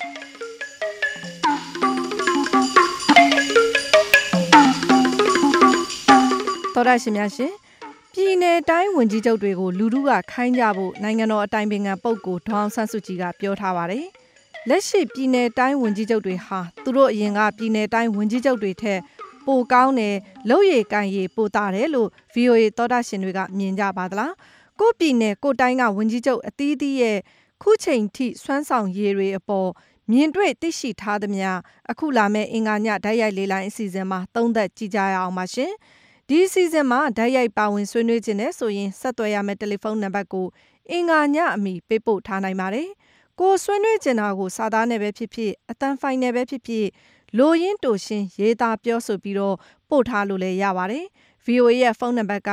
တော်ရရှိများရှင်ပြည်내တိုင်းဝန်ကြီးချုပ်တွေကိုလူထုကခိုင်းကြဖို့နိုင်ငံတော်အတိုင်ပင်ခံပုဂ္ဂိုလ်ဒေါအောင်ဆန်းစုကြည်ကပြောထားပါတယ်လက်ရှိပြည်내တိုင်းဝန်ကြီးချုပ်တွေဟာသူတို့အရင်ကပြည်내တိုင်းဝန်ကြီးချုပ်တွေထက်ပိုကောင်းတယ်လုပ်ရည်ကံရည်ပိုတာတယ်လို့ VOA သောတာရှင်တွေကမြင်ကြပါသလားကိုပြည်내ကိုတိုင်းကဝန်ကြီးချုပ်အသီးသီးရဲ့ခုချိန်ထိစွမ်းဆောင်ရည်တွေအပေါ်မြင်တွေ့သိရှိထားသမျှအခုလာမဲ့အင်္ဂါညဓာတ်ရိုက်လေးလိုင်းအစီအစဉ်မှာသုံးသပ်ကြည့်ကြရအောင်ပါရှင်ဒီအစီအစဉ်မှာဓာတ်ရိုက်ပါဝင်ဆွေးနွေးခြင်းနဲ့ဆိုရင်ဆက်သွယ်ရမယ့်တယ်လီဖုန်းနံပါတ်ကိုအင်္ဂါညအမီပေးပို့ထားနိုင်ပါတယ်ကိုဆွေးနွေးချင်တာကိုစာသားနဲ့ပဲဖြစ်ဖြစ်အတန်ဖိုင်နဲ့ပဲဖြစ်ဖြစ်လိုရင်းတိုရှင်းရေးသားပြောဆိုပြီးတော့ပို့ထားလို့လည်းရပါတယ် VOA ရဲ့ဖုန်းနံပါတ်က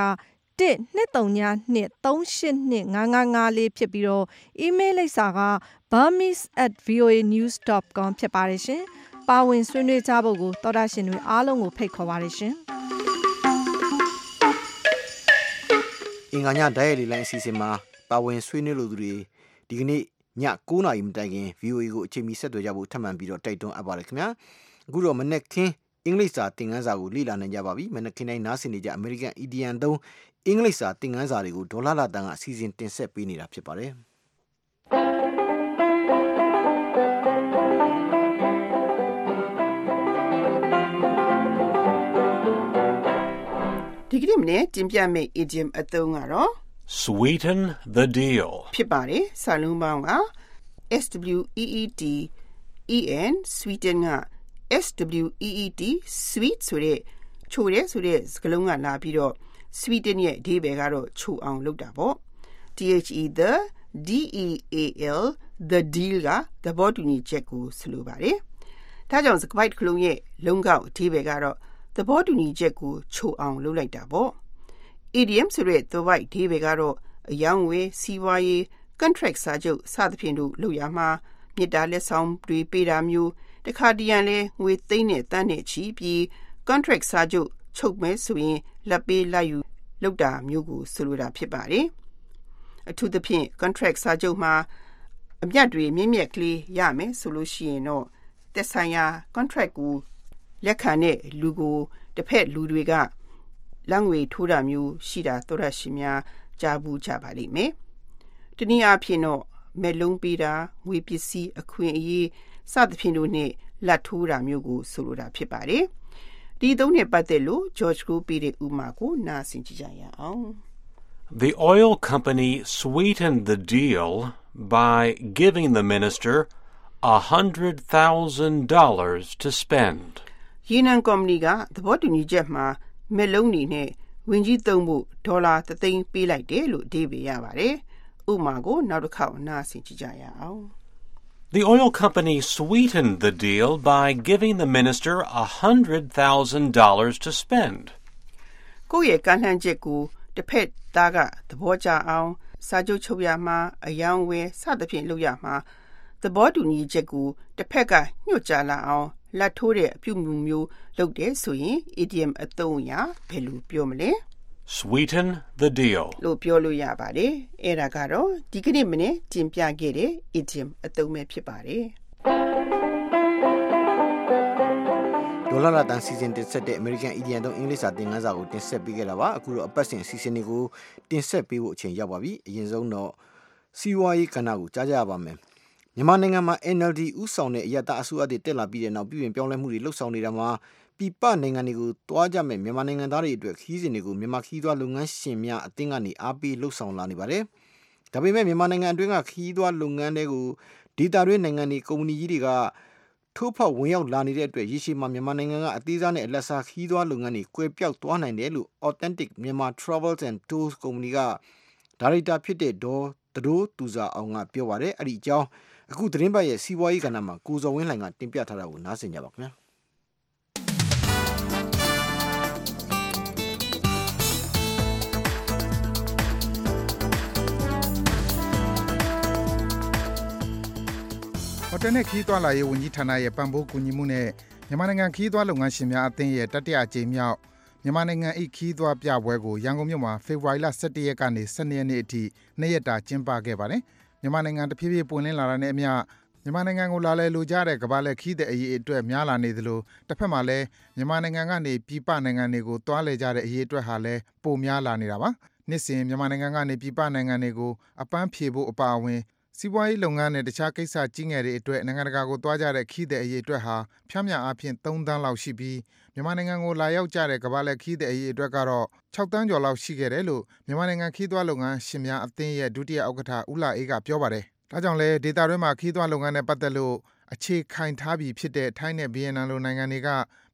1-239-382-5554ဖြစ်ပြီးတော့ email လိပ်စာက burmese@voanews.com ဖြစ်ပါတယ်ရှင်ပါဝင်ဆွေးနွေးကြဖို့ကိုသောတာရှင်တွေအားလုံးကိုဖိတ်ခေါ်ပါတယ်ရှင်အင်္ဂါညဓာတ်ရိုက်လေလိုင်းအစီအစဉ်မှာပါဝင်ဆွေးနွေးလိုသူတွေဒီကနေ့ည9:00 နာရီမတိုင်ခင် VOA ကိုအချိန်မီဆက်သွယ်ကြဖို့ထပ်မံပြီးတော့တိုက်တွန်းအပ်ပါတယ်ခင်ဗျာအခုတော့မနေ့ကင်းအင်္ဂလိပ်စာသင်ခန်းစာကိုလေ့လာနိုင်ကြပါပြီမနေ့ကင်းတိုင်းနားဆင်နေကြအမေရိကန်အီဒီယန်သုံးအင်္ဂလိပ်စာသင်ခန်းစာတွေကိုဒေါ်လာလာတန်ကအစီအစဉ်တင်ဆက်ပေးနေတာဖြစ်ပါတယ်ဒီကနေ့မနေ့တင်ပြမယ့် idiom အသုံးကတော့ sweeten the deal ဖြစ်ပါတယ်စာလုံးပေါင်းက SWEET sweeten က SWEET sweet ဆိုတဲ့ချိုတဲ့ဆိုတဲ့စကားလုံးကလာပြီးတော့ sweeten ရဲ့အဓိပ္ပာယ်ကတော့ချိုအောင်လုပ်တာပေါ့ THE the DEAL the deal ကသဘောတူညီချက်ကိုဆိုလိုပါတယ်ဒါကြောင့်စကားပိုက်တစ်ခုလုံးရဲ့လုံးကောက်အဓိပ္ပာယ်ကတော့သဘောတူညီချက်ကိုချိုအောင်လုပ်လိုက်တာပေါ့ idiom ဆိုတဲ့သဘောအဓိပ္ပာယ်ကတော့အယောင်ဝယ်စီးပွားရေး contract စာချုပ်စသဖြင့်တို့လုပ်ရမှာမြေတားလက်ဆောင်တွေပေးတာမျိုးတခါတရံလဲငွေသိန်းနဲ့တန်းနဲ့ချီပြီး contract စာချုပ်ချုပ်မဲ့ဆိုရင်လက်ပေးလိုက်ယူလုပ်တာမျိုးကိုဆိုလိုတာဖြစ်ပါတယ်အထူးသဖြင့် contract စာချုပ်မှာအမြတ်တွေမြင့်မြတ်ကလေးရမယ်ဆိုလို့ရှိရင်တော့သက်ဆိုင်ရာ contract ကိုလက်ခံတဲ့လူကိုတစ်ဖက်လူတွေကလက်ငွေထိုးတာမျိုးရှိတာသောရရှိများကြားဘူးကြပါလိမ့်မယ်။တနည်းအားဖြင့်တော့မဲ့လုံးပေးတာငွေပစ္စည်းအခွင့်အရေးစသဖြင့်တို့နဲ့လက်ထိုးတာမျိုးကိုဆိုလိုတာဖြစ်ပါတယ်။ဒီသုံးနဲ့ပတ်သက်လို့ George ကိုပေးတဲ့ဥပမာကိုနားဆင်ကြည့်ကြရအောင်။ The oil company sweetened the deal by giving the minister $100,000 to spend. ရေနံကုမ္ပဏီကသဘောတူညီချက်မှာမဲ့လုံးနေနဲ့ဝင်ကြီးသုံးဖို့ဒေါ်လာ3သိန်းပေးလိုက်တယ်လို့အဓိပ္ပာယ်ရပါတယ်။ဥပမာကိုနောက်တစ်ခေါက်နားဆင်ကြည့်ကြရအောင်။ The oil company sweetened the deal by giving the minister $100,000 to spend. ကိုယ့်ရဲ့ကမ်းလှမ်းချက်ကိုတစ်ဖက်သားကသဘောကျအောင်စာချုပ်ချုပ်ရမှာအယောင်ဝယ်စသဖြင့်လုပ်ရမှာသဘောတူညီချက်ကိုတစ်ဖက်ကညှို့ချလာအောင်လက်ထိုးတဲ့အပြုအမူမျိုးလုပ်တဲ့ဆိုရင် idiom အသုံးအရာဘယ်လိုပြောမလဲ Sweeten the deal လို့ပြောလို့ရပါတယ်အဲ့ဒါကတော့ဒီကနေ့မနေ့တင်ပြခဲ့တဲ့ idiom အသုံးပဲဖြစ်ပါတယ်ဒေါ်လာလာတန်စီစဉ်တင်ဆက်တဲ့ American Indian သုံးအင်္ဂလိပ်စာသင်ခန်းစာကိုတင်ဆက်ပေးခဲ့တာပါအခုတော့အပတ်စဉ်အစီအစဉ်တွေကိုတင်ဆက်ပေးဖို့အချိန်ရောက်ပါပြီအရင်ဆုံးတော့စီးပွားရေးကဏ္ဍကိုကြားကြရပါမယ်မြန်မာနိုင်ငံမှာ NLD ဥဆောင်တဲ့အရတားအစိုးရတွေတက်လာပြီးတဲ့နောက်ပြည်ပပြောင်းလဲမှုတွေလှုပ်ဆောင်နေတာမှာပြည်ပနိုင်ငံတွေကိုတွားကြမဲ့မြန်မာနိုင်ငံသားတွေအတွက်ခီးစဉ်တွေကိုမြန်မာခီးသွွားလုပ်ငန်းရှင်များအသင်းကနေအားပေးလှုပ်ဆောင်လာနေပါတယ်။ဒါပေမဲ့မြန်မာနိုင်ငံအတွင်းကခီးသွွားလုပ်ငန်းတွေကိုဒေတာတွင်းနိုင်ငံတွေကုမ္ပဏီကြီးတွေကထိုးဖောက်ဝင်ရောက်လာနေတဲ့အတွက်ရေရှည်မှာမြန်မာနိုင်ငံကအသေးစားနဲ့အလတ်စားခီးသွွားလုပ်ငန်းတွေကွယ်ပြောက်သွားနိုင်တယ်လို့ Authentic Myanmar Travels and Tours ကုမ္ပဏီကဒါရိုက်တာဖြစ်တဲ့ဒေါ်သဒိုးသူစာအောင်ကပြောပါတယ်။အဲ့ဒီအကြောင်းအခုသတင်းပတ်ရဲ့စီးပွားရေးကဏ္ဍမှာကိုဇော်ဝင်းလှိုင်ကတင်ပြထားတာကိုနားဆင်ကြပါခင်ဗျာဟိုတယ်နဲ့ခီးသွွားလာရေးဝန်ကြီးဌာနရဲ့ပံ့ပိုးကူညီမှုနဲ့မြန်မာနိုင်ငံခီးသွွားလုပ်ငန်းရှင်များအသင်းရဲ့တတိယအကြိမ်မြောက်မြန်မာနိုင်ငံ၏ခီးသွွားပြပွဲကိုရန်ကုန်မြို့မှာဖေဖော်ဝါရီလ17ရက်ကနေ12ရက်နေ့အထိ2ရက်တာကျင်းပခဲ့ပါတယ်မြန်မာနိုင်ငံတဖြည်းဖြည်းပွင့်လင်းလာတာနဲ့အမျှမြန်မာနိုင်ငံကိုလာလည်လိုကြတဲ့ကမ္ဘာလှည့်ခီးသည်အရေးအတွက်များလာနေသလိုတစ်ဖက်မှာလည်းမြန်မာနိုင်ငံကနေပြည်ပနိုင်ငံတွေကိုတွားလည်ကြတဲ့အရေးအတွက်ဟာလည်းပိုများလာနေတာပါနှစ်စဉ်မြန်မာနိုင်ငံကနေပြည်ပနိုင်ငံတွေကိုအပန်းဖြေဖို့အပါအဝင်စီးပွားရေးလုပ်ငန်းနဲ့တခြားကိစ္စကြီးငယ်တွေအတွက်နိုင်ငံတကာကိုတွားကြတဲ့ခီးသည်အရေးအတွက်ဟာဖြန့်မြအားဖြင့်3သန်းလောက်ရှိပြီးမြန်မာနိုင်ငံကိုလာရောက်ကြတဲ့ကမ္ဘာလှည့်ခီးသည်အရေးအတွက်ကတော့6သန်းကျော်လောက်ရှိခဲ့တယ်လို့မြန်မာနိုင်ငံခီးသွွားလုပ်ငန်းရှင်များအသင်းရဲ့ဒုတိယဥက္ကဋ္ဌဦးလာအေးကပြောပါတယ်။ဒါကြောင့်လဲဒေတာတွင်းမှာခီးသွွားလုပ်ငန်းနဲ့ပတ်သက်လို့အခြေခိုင်ထားပြီးဖြစ်တဲ့ထိုင်းနဲ့ဗီယက်နမ်လိုနိုင်ငံတွေက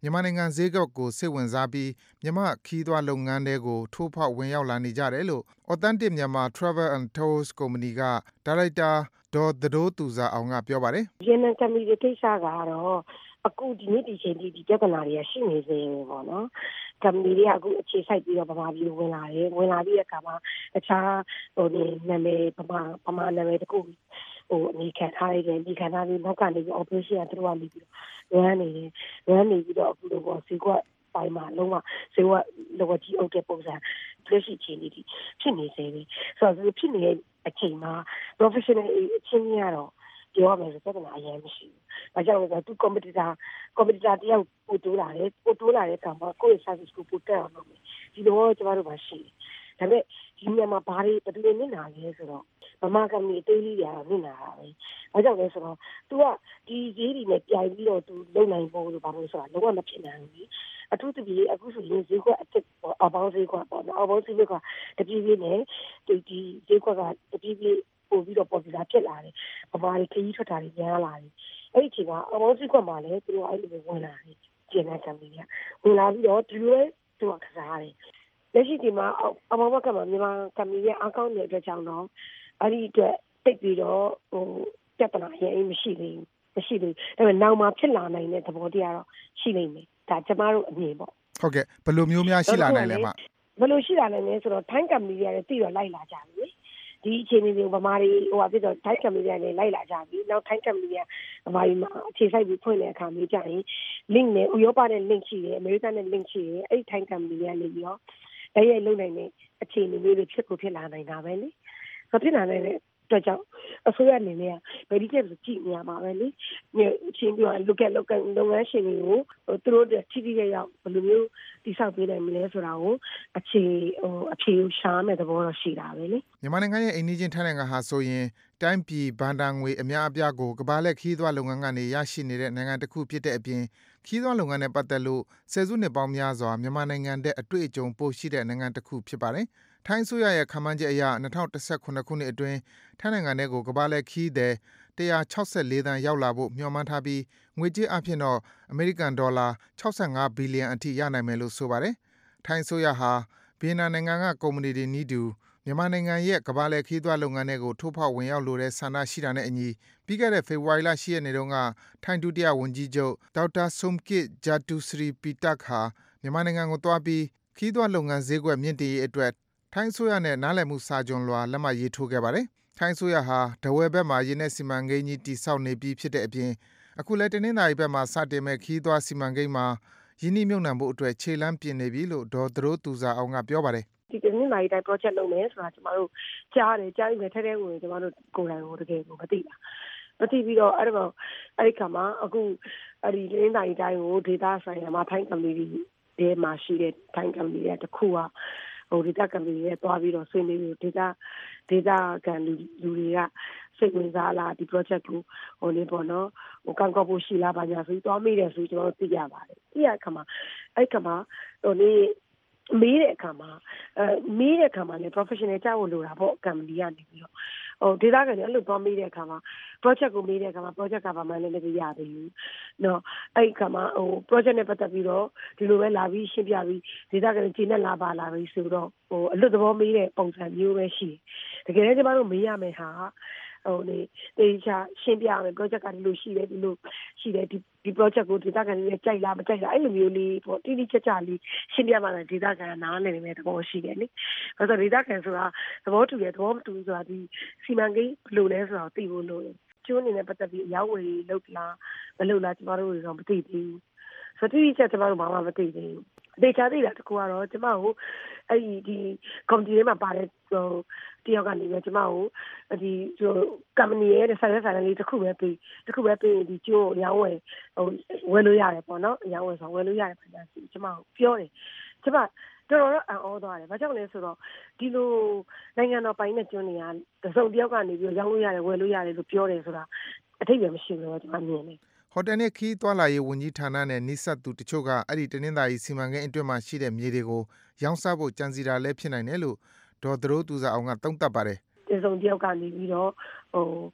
မြန်မာနိုင်ငံဈေးကွက်ကိုစိတ်ဝင်စားပြီးမြန်မာခီးသွွားလုပ်ငန်းတွေကိုထိုးဖောက်ဝင်ရောက်လာနေကြတယ်လို့ Authentic Myanmar Travel and Tours ကုမ္ပဏီကဒါရိုက်တာဒေါ်သဒိုးသူဇာအောင်ကပြောပါတယ်။ရေနံကမီတွေကိစ္စကတော့အခုဒီနေ့ဒီချိန်ဒီပြဿနာတွေကရှိနေစေပေါ့နော်။ကမ္ပဏီတွေကအခုအခြေစိုက်ပြီးတော့ဗမာပြည်ဝင်လာတယ်ဝင်လာပြီးတဲ့အခါမှာအခြားနာမည်ဗမာနာမည်တခုအမိခံထားရတယ်ဒီခံထားပြီးနောက်ကနေပြီး operation ကသူတို့ကနေပြီးဝမ်းနေပြီးတော့အခုတော့ဈေးကွက်ပိုင်းမှာလုံးဝဈေးကွက်လောကကြီးအုပ်တဲ့ပုံစံလက်ရှိချိန်လေးဖြစ်နေစေပြီဆိုတော့ဖြစ်နေတဲ့အချိန်မှာ professional အချင်းကြီးကတော့ပြောရမယ်ဆိုတော့အရင်မရှိဘူး။ဒါကြောင့်လည်းသူ competitor တယောက်ပို့တိုးလာတဲ့အခါမှာကိုယ့်ရဲ့ service ကိုပို့တက်အောင်လုပ်မယ်။ဒီလိုကျမတို့မရှိဘူး။ဒါပေမဲ့ဒီနေရာမှာဘာတွေဘယ်လိုနစ်နာလဲဆိုတော့ဗမာကမ္ဘာအသေးလေးတွေကနစ်နာတာပဲ။ဘာကြောင့်လဲဆိုတော့ तू ကဒီဈေးတွေနဲ့ပြိုင်ပြီးတော့ तू လုံနိုင်ဖို့လို့ဘာလို့ဆိုတာလုံးဝမဖြစ်နိုင်ဘူး။အထူးသဖြင့်အခုဆိုရင်ဈေးကွက်အစ်အပေါင်းဈေးကွက်ပေါ့နော်။အပေါင်းဈေးကွက်ကတပြေးပြေးနဲ့ဒီဈေးကွက်ကတပြေးပြေးပို့ပြီးတော့ပေါ်ပြလာဖြစ်လာတယ်။ဗမာတွေခရီးထွက်တာတွေများလာတယ်။အဲ့ဒီအချိန်မှာအပေါင်းဈေးကွက်မှာလည်းသူတို့အဲ့လိုဝင်လာတယ်။ကျန်တဲ့ကမ္ဘာကြီးဝင်လာပြီးတော့ဒီလိုသူကစားတယ်။လက်ရှိဒီမှာအပေါင်းဘက်ကမှာမြန်မာကမ္ဘာကြီးအကောင့်တဲ့အတွက်ကြောင့်တော့အဲ့ဒီအတွက်တိတ်ပြီးတော့ပြဿနာရေးမရှိသေးဘူး။ဒါပေမဲ့နောက်မှာဖြစ်လာနိုင်တဲ့သဘောတရားတော့ရှိနေမယ်။ဒါကျမတို့အမြင်ပေါ့။ဟုတ်ကဲ့ဘယ်လိုမျိုးများရှိလာနိုင်လဲမ။ဘယ်လိုရှိလာနိုင်လဲဆိုတော့ထိုင်းကမ္ဘာကြီးတွေကတိတော့လိုက်လာကြပြီ။ဒီအချိန်တွေဗမာတွေဖြစ်တော့ထိုင်းကမ္ဘာကြီးတွေလိုက်လာကြပြီနောက်ထိုင်းကမ္ဘာကြီးကဗမာပြည်မှာအခြေစိုက်ပြီးဖွင့်တဲ့အခါမျိုးကြရင် link နဲ့ဥရောပနဲ့ link ရှိတယ်အမေရိကန်နဲ့ link ရှိတယ်အဲ့ဒီထိုင်းကမ္ဘာကြီးကနေပြီးတော့တိုက်ရိုက်လုံနိုင်တဲ့အခြေအနေမျိုးတွေဖြစ်လာနိုင်တာပဲလေ။ဖြစ်လာနိုင်တဲ့အတွက်ကြောင့်အစိုးရအနေနဲ့ဗေဒီကပ်ကြည့်နေရမှာပဲလေ။အချင်းပြောလုပ်ငန်းရှင်တွေကိုသူတို့ထိထိရောက်ဘယ်လိုမျိုးတိဆောက်ပေးနိုင်မလဲဆိုတာကိုအဖြေရှာမယ်သဘောတော့ရှိတာပဲလေမြန်မာနိုင်ငံရဲ့အိမ်နီးချင်းထိုင်းနိုင်ငံဟာဆိုရင်တိုင်းပြည်ဘဏ္ဍာငွေအများအပြားကိုကမ္ဘာလက်ခီးသွွားလုပ်ငန်းကနေရရှိနေတဲ့နိုင်ငံတစ်ခုဖြစ်တဲ့အပြင်ခီးသွွားလုပ်ငန်းနဲ့ပတ်သက်လို့ဆယ်စုနှစ်ပေါင်းများစွာမြန်မာနိုင်ငံတဲ့အတွေ့အကြုံပိုရှိတဲ့နိုင်ငံတစ်ခုဖြစ်ပါတယ်။ထိုင်းအစိုးရရဲ့ခန့်မှန်းချက်အရ2019ခုနှစ်အတွင်းထိုင်းနိုင်ငံထဲကိုကမ္ဘာလက်ခီးသည်164သန်းရောက်လာဖို့မျှော်မှန်းထားပြီးငွေကြေးအဖြစ်တော့အမေရိကန်ဒေါ်လာ65ဘီလီယံအထိရနိုင်မယ်လို့ဆိုပါတယ်။ထိုင်းအစိုးရဟာဗီယက်နမ်နိုင်ငံကကုမ္ပဏီတွေနည်းတူမြန်မာနိုင်ငံရဲ့ကမ္ဘာလက်ခီးသွွားလုပ်ငန်းတွေကိုထိုးဖောက်ဝင်ရောက်လိုတဲ့ဆန္ဒရှိတာနဲ့အညီပြီးခဲ့တဲ့ဖေဖော်ဝါရီလ10ရက်နေ့တုန်းကထိုင်းဒုတိယဝန်ကြီးချုပ်ဒေါက်တာဆုမ်ကစ်ဂျာတူစရီပီတက်ဟာမြန်မာနိုင်ငံကိုသွားပြီးခီးသွွားလုပ်ငန်းဈေးကွက်မြင့်တင်ရေးအတွက်ထိုင်းအစိုးရနဲ့နားလည်မှုစာချွန်လွှာလက်မှတ်ရေးထိုးခဲ့ပါတယ်။ထိုင်းအစိုးရဟာထားဝယ်ဘက်မှာရေနက်စီမံကိန်းကြီးတည်ဆောက်နေပြီးဖြစ်တဲ့အပြင်အခုလည်းတနင်္သာရီဘက်မှာစတင်မဲ့ခီးသွွားစီမံကိန်းမှာယင်းနှိမ့်မြုပ်နှံဖို့အတွက်ခြေလှမ်းပြင်နေပြီလို့ဒေါ်သရိုးသူဇာအောင်ကပြောပါတယ်ဒီတနင်္လာရီတိုင်း project လုပ်မယ်ဆိုတာကျမတို့ကြားပြီးထဲဝင်ကျမတို့ကိုယ်တိုင်ကိုတကယ်ကိုမသိပြီးတော့အဲ့ဒီခါမှာအခုအဲ့ဒီတနင်္လာရီတိုင်းကိုဒေတာဆိုင်ရာမှာထိုင်းကမ္ဘာကြီးထဲမှာရှိတဲ့ထိုင်းကမ္ဘာကြီးတခုကဒေတာကမ္ဘာကြီးရဲ့တွားပြီးတော့ဆွေးနွေးပြီးဒေတာကန်လူတွေကစိတ်ဝင်စားလာဒီ project ကိုပေါ့နော်ကံကောက်ဖို့ရှိလားဘာညာဆိုပြီးတွားမိတယ်ဆိုကျွန်တော်သိရပါတယ်။ဒီအခါမှာမေးတဲ့အခါမှာလည်း professional ကြောက်လို့တာပေါ့ကမ္ဘာကြီးကနေပြီးတော့ဒေတာကနေအဲ့လိုသွားမေးတဲ့အခါမှာ project ကိုမေးတဲ့အခါမှာ project ကဘာမှလည်းမရသေးဘူး။နော်အဲ့ဒီအခါမှာproject နဲ့ပတ်သက်ပြီးတော့ဒီလိုပဲလာပြီးရှင်းပြပြီးဒေတာကနေဂျင်းနဲ့လာပြီးဆိုတော့အလွတ်သဘောမေးတဲ့ပုံစံမျိုးပဲရှိတယ်။တကယ်လည်းကျမတို့မေးရမယ်ဟာတေချာရှင်းပြရမယ် project ကဒီလိုရှိတယ်ဒီ project ကိုဒေတာကနေကြိုက်လားမကြိုက်လားအဲ့လိုမျိုးလေးပေါ့တိတိကျကျလေးရှင်းပြမှလည်းဒေတာကနားလည်နေမယ်သဘောရှိတယ်လေ။ဆိုတော့ဒေတာကန်ဆိုတာသဘောတူတယ်သဘောမတူဆိုတာဒီစီမံကိန်းဘယ်လိုလဲဆိုတာသိဖို့လို့ကျိုးအနေနဲ့ပတ်သက်ပြီးအရောက်ဝယ်လုပ်လားမလုပ်လားကျမတို့တော့မသိသေးဘူး။ဆိုတော့တိတိကျကျမတို့ဘာမှမသိသေးဘူး။ဒေတာသိတာတကူကတော့ကျမတို့အဲ့ဒီကွန်ပျူတာထဲမှာပါတဲ့တယောက်ကနေကျမတို့ဒီကမ္ဘာရဲ့ဆိုင်လေးတစ်ခုပဲပြီးဒီကျိုးရောင်းဝယ်လို့ရတယ်ပေါ့နော်ရောင်းဝယ်ဆိုဝယ်လို့ရတယ်ပြန်စီကျမတို့ပြောတယ်ကျမတော်တော်အံ့ဩသွားတယ်ဘာကြောင့်လဲဆိုတော့ဒီလိုနိုင်ငံတော်ပိုင်းနဲ့ကျွန်းတွေကတစုံတယောက်ကနေပြီးရောင်းလို့ရတယ်ဝယ်လို့ရတယ်လို့ပြောတယ်ဆိုတာအထိပ္ပယ်မရှိဘူးလို့ကျမမြင်တယ်ဟိုတယ်နဲ့ခီးသွွာလာရေးဝန်ကြီးဌာနနဲ့နှိစက်သူတချို့ကအဲ့ဒီတနင်္သာရီစီမံကိန်းအတွင်းမှာရှိတဲ့မြေတွေကိုရောင်းစားဖို့ကြံစီတာလည်းဖြစ်နိုင်တယ်လို့ဒေါ်သရိုးသူဇာအောင်ကသုံးသပ်ပါတယ်တစုံတယောက်ကနေပြီးတော့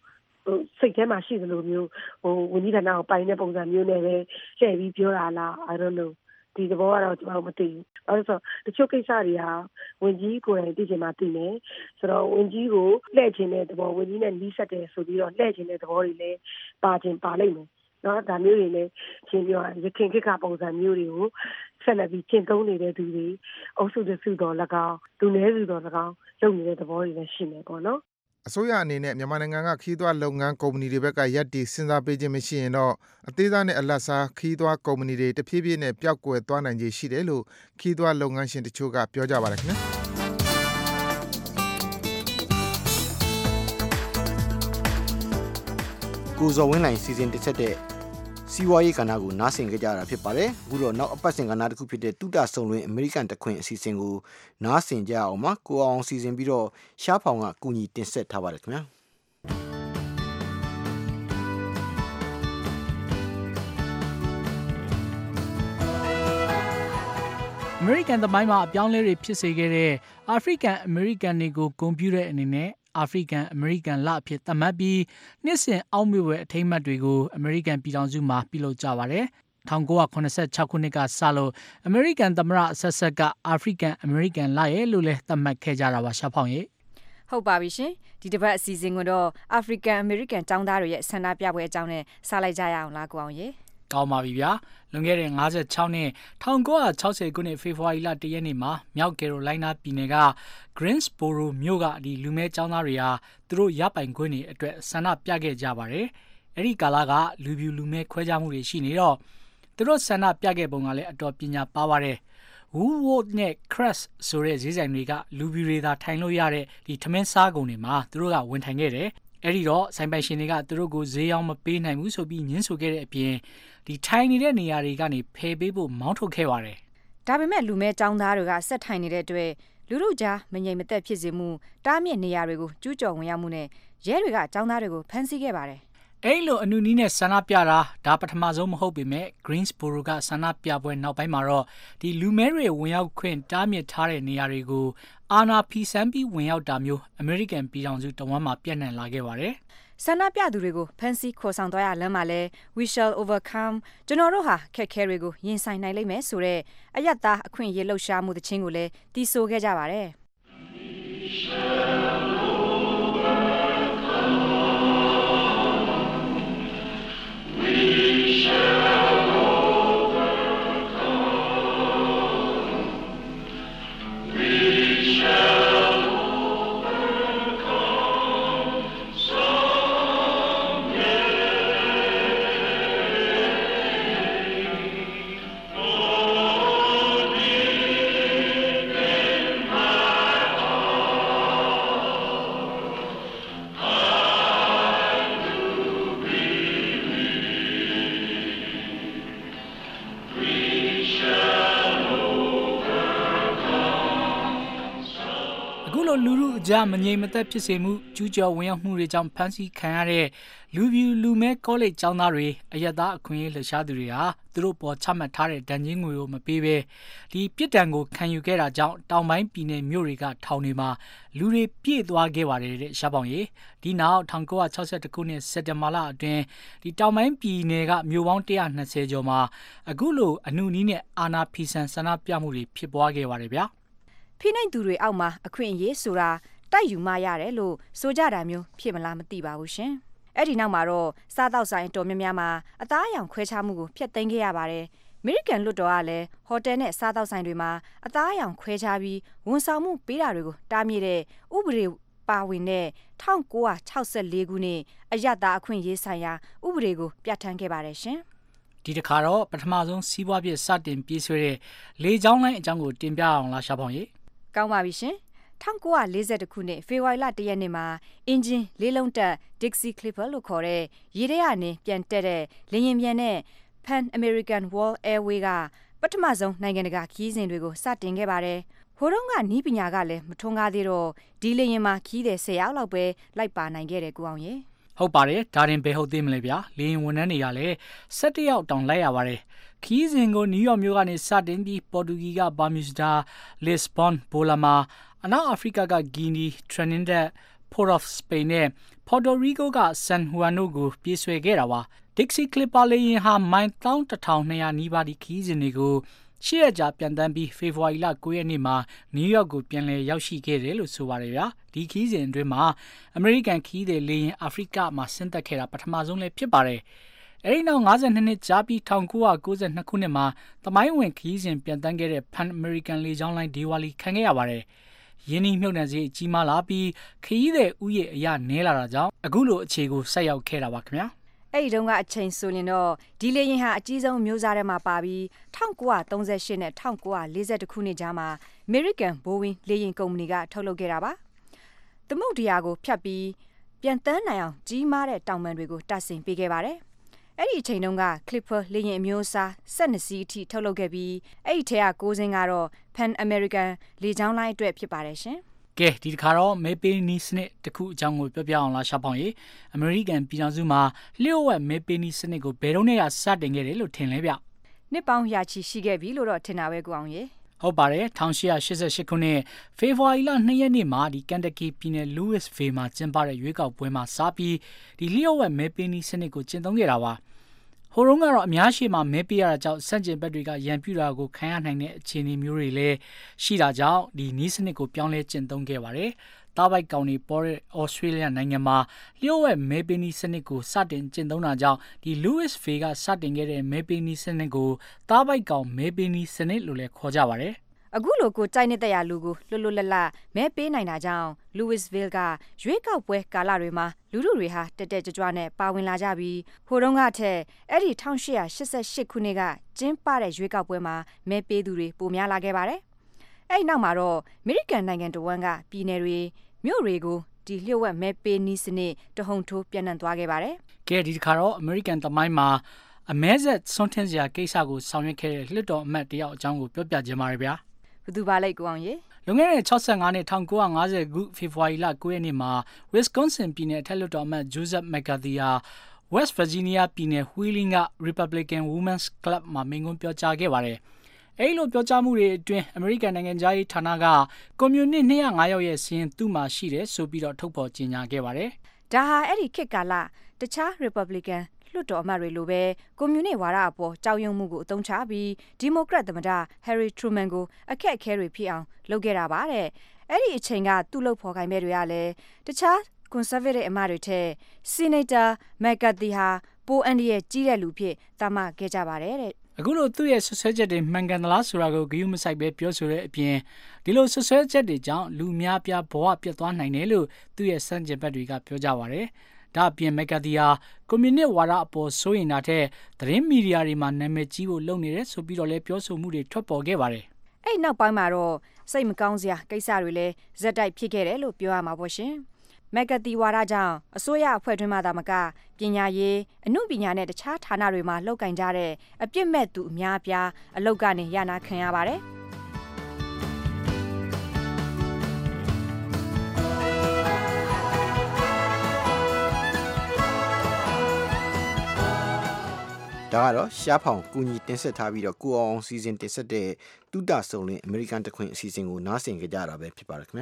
စိတ်ထဲမှာရှိသလိုမျိုးဝန်ကြီးဌာနကိုပိုင်တဲ့ပုံစံမျိုးနဲ့ပဲလှည့်ပြီးပြောတာလား I don't know ဒီသဘောကတော့ကျွန်တော်မသိဘူး။အဲဆိုတချို့ကိစ္စတွေဟာဝန်ကြီးကိုယ်တိုင်သိချင်မှသိမယ်။ဆိုတော့ဝန်ကြီးကိုလှည့်ခြင်းတဲ့သဘောဝန်ကြီးနဲ့နီးစပ်တယ်ဆိုပြီးတော့လှည့်ခြင်းတဲ့သဘောတွေလည်းပါလိမ့်မယ်။နော်ဒါမျိုးတွေလည်းရှင်းပြောရခင်ခေတ်ကပုံစံမျိုးတွေကိုဆက်လက်ပြီးကျင့်သုံးနေတဲ့သူတွေအုပ်စုတစုတော်၎င်းလူနည်းစုတော်၎င်းလုပ်နေတဲ့သဘောတွေလည်းရှိနေပေါ့နော်။အစိုးရအနေနဲ့မြန်မာနိုင်ငံကခီးသွွားလုပ်ငန်းကုမ္ပဏီတွေဘက်ကရပ်တည်စဉ်းစားပေးခြင်းမရှိရင်တော့အသေးစားနဲ့အလတ်စားခီးသွွားကုမ္ပဏီတွေတဖြည်းဖြည်းနဲ့ပျောက်ကွယ်သွားနိုင်ခြေရှိတယ်လို့ခီးသွွားလုပ်ငန်းရှင်တချို့ကပြောကြပါတယ်ခင်ဗျာကိုဇော်ဝင်းလိုင်စီစဉ်တက်ဆက်တဲ့စီးပွားရေးကဏ္ဍကိုနားဆင်ကြကြတာဖြစ်ပါတယ်အခုတော့နောက်အပတ်စဉ်ကဏ္ဍတစ်ခုဖြစ်တဲ့တုဒဆုံလွင်အမေရိကန်တခွင်အစီအစဉ်ကိုနားဆင်ကြအောင်ပါကိုအောင်စီစဉ်ပြီးတော့ရှားဖောင်ကကူညီတင်ဆက်ထားပါတယ်ခင်ဗျာအမေရိကန်သမိုင်းမှာအပြောင်းလဲတွေဖြစ်စေခဲ့တဲ့အာဖရိကန်အမေရိကန်တွေကိုဂုဏ်ပြုတဲ့အနေနဲ့အာဖရိကန်အမေရိကန်လအဖြစ်သတ်မှတ်ပြီးနှစ်စဉ်အောက်မေ့ဖွယ်အထိမ်းအမှတ်တွေကိုအမေရိကန်ပြည်ထောင်စုမှာပြုလုပ်ကြပါတယ်။1986ခုနှစ်ကစလို့အမေရိကန်သမ္မတအဆက်ဆက်ကအာဖရိကန်အမေရိကန်လရဲ့လို့လည်းသတ်မှတ်ခဲ့ကြတာပါရှာဖောင်ရဲ့ဟုတ်ပါပြီရှင်ဒီတစ်ပတ်အစီအစဉ်ကတော့အာဖရိကန်အမေရိကန်ចောင်းသားတွေရဲ့ဆန္ဒပြပွဲအကြောင်းနဲ့စလိုက်ကြရအောင်လားကိုအောင်ရေကောင်းပါပြီဗျာလွန်ခဲ့တဲ့56နှစ်1960ခုနှစ်ဖေဖော်ဝါရီလ1ရက်နေ့မှာမြောက်ကယ်ရိုလိုင်းနားပြည်နယ်က Greensboro မြို့ကဒီလူမဲကျောင်းသားတွေဟာသူတို့ရပိုင်ခွင့်တွေအတွက်ဆန္ဒပြခဲ့ကြပါတယ်အဲ့ဒီကာလကလူပြူလူမဲခွဲခြားမှုတွေရှိနေတော့သူတို့ဆန္ဒပြခဲ့ပုံကလည်းအတော်ပညာပါပါတယ် Woolworth နဲ့ Crest ဆိုတဲ့ဈေးဆိုင်တွေကလူပြူတွေသာထိုင်လို့ရတဲ့ဒီထမင်းစားကုန်တွေမှာသူတို့ကဝင်ထိုင်ခဲ့တယ်အဲ့ဒီတော့ဆိုင်ပိုင်ရှင်တွေကသူတို့ကိုဈေးရောင်းမပေးနိုင်ဘူးဆိုပြီးညှင်းဆိုခဲ့တဲ့အပြင်ဒီထိုင်နေတဲ့နေရာတွေကနေဖယ်ပေးဖို့မောင်းထုတ်ခဲ့ပါတယ်ဒါပေမဲ့လူမဲចောင်းသားတွေကဆက်ထိုင်နေတဲ့အတွက်လူတို့ကြားမငြိမ်မသက်ဖြစ်စေမှုတားမြစ်နေရာတွေကိုကျူးကျော်ဝင်ရောက်မှုနဲ့ရဲတွေကចောင်းသားတွေကိုဖမ်းဆီးခဲ့ပါတယ်အဲ့လိုအနုနီးနဲ့ဆန္ဒပြတာဒါပထမဆုံးမဟုတ်ပေမဲ့ Greensboro ကဆန္ဒပြပွဲနောက်ပိုင်းမှာတော့ဒီလူမဲတွေဝင်ရောက်ခွင့်တားမြစ်ထားတဲ့နေရာတွေကိုအာဏာဖီဆန်ပြီးဝင်ရောက်တာမျိုးအမေရိကန်ပြည်ထောင်စုတဝန်းမှာပြန့်နှံ့လာခဲ့ပါတယ်ဆန္ဒပြသူတွေကိုဖမ်းဆီးခေါ်ဆောင်သွားရလမ်းမှာလဲ We shall overcome ကျွန်တော်တို့ဟာခက်ခဲတွေကိုရင်ဆိုင်နိုင်လိမ့်မယ်ဆိုတဲ့အယက်သားအခွင့်အရေးလှုပ်ရှားမှုတခြင်းကိုလည်းတီးဆိုခဲ့ကြပါတယ်လူလူအကြမငြိမ်မသက်ဖြစ်စေမှုကျူးကျော်ဝင်ရောက်မှုတွေကြောင့်ဖမ်းဆီးခံရတဲ့လူပြူလူမဲကောလိပ်ကျောင်းသားတွေအယက်သားအခွင့်အရေးလှရှားသူတွေဟာသူတို့ပေါ်ချမှတ်ထားတဲ့ဒဏ်ကြေးငွေကိုမပေးဘဲဒီပြစ်ဒဏ်ကိုခံယူခဲ့တာကြောင့်တောင်ပိုင်းပြည်နယ်မြို့တွေကထောင်တွေမှာလူတွေပြည့်သွားခဲ့ပါတယ်တဲ့ရှားပေါင်ကြီးဒီနောက်1962ခုနှစ်စက်တင်ဘာလအတွင်းဒီတောင်ပိုင်းပြည်နယ်ကမြို့ပေါင်း120ကျော်မှာအခုလိုအနုနီးနဲ့အာနာဖီဆန်ဆန္ဒပြမှုတွေဖြစ်ပွားခဲ့ပါတယ်ဗျာဖိနှိပ်သူတွေအောက်မှာအခွင့်အရေးဆိုတာတိုက်ယူမှရတယ်လို့ဆိုကြတာမျိုးဖြစ်မလားမသိပါဘူးရှင်အဲ့ဒီနောက်မှာတော့စားတောက်ဆိုင်တော်များများမှာအသားအရောင်ခွဲခြားမှုကိုဖျက်သိမ်းခဲ့ရပါတယ်အမေရိကန်လွှတ်တော်ကလည်းဟိုတယ်နဲ့စားတောက်ဆိုင်တွေမှာအသားအရောင်ခွဲခြားပြီးဝန်ဆောင်မှုပေးတာတွေကိုတားမြစ်တဲ့ဥပဒေပါဝင်တဲ့1964ခုနှစ်အယက်သားအခွင့်အရေးဆိုင်ရာဥပဒေကိုပြဋ္ဌာန်းခဲ့ပါတယ်ရှင်ဒီတစ်ခါတော့ပထမဆုံးစီးပွားဖြစ်စတင်ပြေးဆွဲတဲ့လေကြောင်းလိုင်းအကြောင်းကိုတင်ပြအောင်လားရှားဖောင်ကြီးကောင်းပါပြီရှင်1942ခုနှစ်ဖေဖော်ဝါရီလ1ရက်နေ့မှာအင်ဂျင်လေးလုံးတက် Dixie Clipper လို့ခေါ်တဲ့ရေထဲကနေပြန်တက်တဲ့လေယာဉ်ပြန်နဲ့ Pan American World Airways ကပထမဆုံးနိုင်ငံတကာခီးစဉ်တွေကိုစတင်ခဲ့ပါတယ်။ဟိုတုန်းကနီးပညာကလည်းမထွန်းကားသေးတော့ဒီလေယာဉ်မှာခီးတဲ့10ယောက်လောက်ပဲလိုက်ပါနိုင်ခဲ့တယ်ကိုအောင်ရေဟုတ်ပါတယ်ဒါရင်ဘယ်ဟုတ်သေးမလဲဗျာလေယာဉ်ဝန်ထမ်းတွေကလည်း17ယောက်တောင်လိုက်ရပါတယ်ခီးစဉ်ကိုနယူးယောက်မြို့ကနေစတင်ပြီးပေါ်တူဂီကဘာမြူစတာလစ်ဘွန်ဘိုလာမာအနောက်အာဖရိကကဂီနီထရနင်ဒတ် Port of Spain နဲ့ Puerto Rico က San Juan တို့ကိုပြေးဆွဲခဲ့တာပါ Dixie Clipper လေယာဉ်ဟာမိုင်1200နီးပါးဒီခီးစဉ်တွေကိုရှေ့ရကြပြန်တန်းပြီးဖေဖော်ဝါရီလ9ရက်နေ့မှာနယူးယောက်ကိုပြန်လည်ရောက်ရှိခဲ့တယ်လို့ဆိုပါတယ်ဗျာဒီခီးစဉ်အတွင်းမှာအမေရိကန်ခီးသည်လေယာဉ်အာဖရိကမှာဆင်းသက်ခဲ့တာပထမဆုံးလည်းဖြစ်ပါတယ်အဲဒီနောက်52နှစ်ကြာပြီး1992ခုနှစ်မှာသမိုင်းဝင်ခီးစဉ်ပြန်တန်းခဲ့တဲ့ Pan American လေကြောင်းလိုင်းဒေဝါလီခံခဲ့ရပါတယ်ယင်းနှိမ့်နှံစေကြီးမားလာပြီးခီးသည်ဥယျာဉ်အရနဲလာတာကြောင့်အခုလိုအခြေကိုဆက်ရောက်ခဲ့တာပါခင်ဗျာအဲ့ဒီတုန်းကအချိန်ဆိုရင်တော့ဒီလေယာဉ်ဟာအကြီးဆုံးမျိုးစားထဲမှာပါပြီး1938နဲ့1942ခုနှစ်ကြားမှာ American Boeing လေယာဉ်ကုမ္ပဏီကထုတ်လုပ်ခဲ့တာပါ။သမုဒ္ဒရာကိုဖြတ်ပြီးပြန်တန်းနိုင်အောင်ကြီးမားတဲ့တောင်ပံတွေကိုတပ်ဆင်ပေးခဲ့ပါတယ်။အဲ့ဒီအချိန်တုန်းက Clipper လေယာဉ်အမျိုးအစား12စီးအထိထုတ်လုပ်ခဲ့ပြီးအဲ့ဒီထဲက9စင်းကတော့ Pan American လေကြောင်းလိုင်းအတွက်ဖြစ်ပါတယ်ရှင်။ကဲဒီတစ်ခါတော့မဲပေးနီးစနစ်တစ်ခုအကြောင်းကိုပြောပြအောင်လားရှာဖောင်ရေအမေရိကန်ပြည်ထောင်စုမှာလျှို့ဝှက်မဲပေးနီးစနစ်ကိုဘယ်တော့နဲ့စတင်ခဲ့တယ်လို့ထင်လဲဗျနှစ်ပေါင်းရာချီရှိခဲ့ပြီလို့တော့ထင်တာပဲကိုအောင်ရေဟုတ်ပါတယ်1888ခုနှစ်ဖေဖော်ဝါရီလ2ရက်နေ့မှာဒီကန်တက်ကီပြည်နယ် Louisville မှာကျင်းပတဲ့ရွေးကောက်ပွဲမှာစပြီးဒီလျှို့ဝှက်မဲပေးနီးစနစ်ကိုကျင့်သုံးခဲ့တာပါဟိုတုန်းကတော့အများရှိမှမဲပေးရတာကြောင့်စန့်ကျင်ဘက်တွေကရန်ပြူတာကိုခံရနိုင်တဲ့အခြေအနေမျိုးတွေလည်းရှိတာကြောင့်ဒီနီးစနစ်ကိုပြောင်းလဲကျင့်သုံးခဲ့ပါတယ်။တားပိုက်ကောင်တွေပေါ်တဲ့ Australia နိုင်ငံမှာလျှို့ဝှက်မဲပေးနီးစနစ်ကိုစတင်ကျင့်သုံးတာကြောင့်ဒီ Louisville ကစတင်ခဲ့တဲ့မဲပေးနီးစနစ်ကိုတားပိုက်ကောင်မဲပေးနီးစနစ်လို့လည်းခေါ်ကြပါတယ်။အခုလိုကိုကြိုက်နေတဲ့ရာလူကိုလွတ်လွတ်လပ်လပ်မဲပေးနိုင်တာကြောင့် Louisville ကရွေးကောက်ပွဲကာလတွေမှာလူထုတွေဟာတက်တက်ကြွကြွနဲ့ပါဝင်လာကြပြီးဟိုတုန်းကထက်အဲ့ဒီ1888ခုနှစ်ကကျင်းပတဲ့ရွေးကောက်ပွဲမှာမဲပေးသူတွေပိုများလာခဲ့ပါတယ်။အဲ့ဒီနောက်မှာတော့အမေရိကန်နိုင်ငံတော်ဝန်ကပြည်နယ်တွေမြို့တွေကိုဒီလျှို့ဝှက်မဲပေးနည်းစနစ်တဟုန်ထိုးပြန့်နှံ့သွားခဲ့ပါတယ်။ကဲဒီတစ်ခါတော့အမေရိကန်သမိုင်းမှာအမဲဆက်ဆွန့်ထင်းစရာကိစ္စကိုဆောင်ရွက်ခဲ့တဲ့လွှတ်တော်အမတ်တယောက်အကြောင်းကိုပြောပြခြင်းပါရဗျာ။ဘသူပါလိုက်ကိုအောင်ရေလွန်ခဲ့တဲ့65နှစ်1950ခုဖေဖော်ဝါရီလ9ရက်နေ့မှာ Wisconsin ပြည်နယ်အထက်လွှတ်တော်အမတ် Joseph McCarthy ဟာ West Virginia ပြည်နယ် Wheeling က Republican Women's Club မှာမိန့်ခွန်းပြောကြားခဲ့ပါတယ်။အဲဒီလိုပြောကြားမှုတွေအတွင်းအမေရိကန်နိုင်ငံသားရေးဌာနကကွန်မြူနစ်205ယောက်ရဲ့စီးရင်သူ့မှာရှိတယ်ဆိုပြီးတော့ထုတ်ဖော်ကြေညာခဲ့ပါတယ်။ဒါဟာအဲ့ဒီခေတ်ကာလတခြား Republicanလွှတ်တော်အမတ်တွေလိုပဲကွန်မြူနစ်ဝါဒအပေါ်ကြောက်ရွံ့မှုကိုအသုံးချပြီးဒီမိုကရက်သမ္မတ Harry Truman ကိုအခက်အခဲတွေဖြစ်အောင်လုပ်ခဲ့တာပါတဲ့အဲ့ဒီအချိန်ကသူ့လုပ်ဖော်ကိုင်မဲ့တွေကလည်းတခြား conservative အမတ်တွေထက် Senator McCarthy ဟာပိုအန်ဒီရဲ့ကြီးတဲ့လူဖြစ်သတ်မှတ်ခဲ့ကြပါတယ်တဲ့အခုလိုသူ့ရဲ့ဆွဆွဲချက်တွေမှန်ကန်သလားဆိုတာကိုဂရုမစိုက်ပဲပြောဆိုတဲ့အပြင်ဒီလိုဆွဆွဲချက်တွေကြောင့်လူများပြားဘဝပြတ်သွားနိုင်တယ်လို့သူ့ရဲ့စံကျင်ဘက်တွေကပြောကြပါတယ်ဒါအပြင်မက်ကတီဟာကွန်မြူနစ်ဝါဒအပေါ်စိုးရင်တာထက်သတင်းမီဒီယာတွေမှာနာမည်ကြီးဖို့လုပ်နေတယ်ဆိုပြီးတော့လည်းပြောဆိုမှုတွေထွက်ပေါ်ခဲ့ပါတယ်။အဲ့နောက်ပိုင်းမှာတော့စိတ်မကောင်းစရာကိစ္စတွေလည်းဇက်တိုက်ဖြစ်ခဲ့တယ်လို့ပြောရမှာပေါ့ရှင်။မက်ကတီဝါဒကြောင့်အစိုးရအဖွဲ့တွင်းမှာသာမကပညာရေးအမှုပညာနဲ့တခြားဌာနတွေမှာလှုပ်ကင်ကြတဲ့အပြစ်မဲ့သူအများအပြားအလုပ်ကနေရနာခံရပါတယ်။ဒါကတော့ရှားဖောင်ကူညီတင်ဆက်ထားပြီးတော့ကိုအောင်စီစဉ်တင်ဆက်တဲ့တုဒဆုံလင်းအမေရိကန်တခွင်အစီအစဉ်ကိုနားဆင်ကြကြတာပဲဖြစ်ပါတယ်ခင်ဗျာ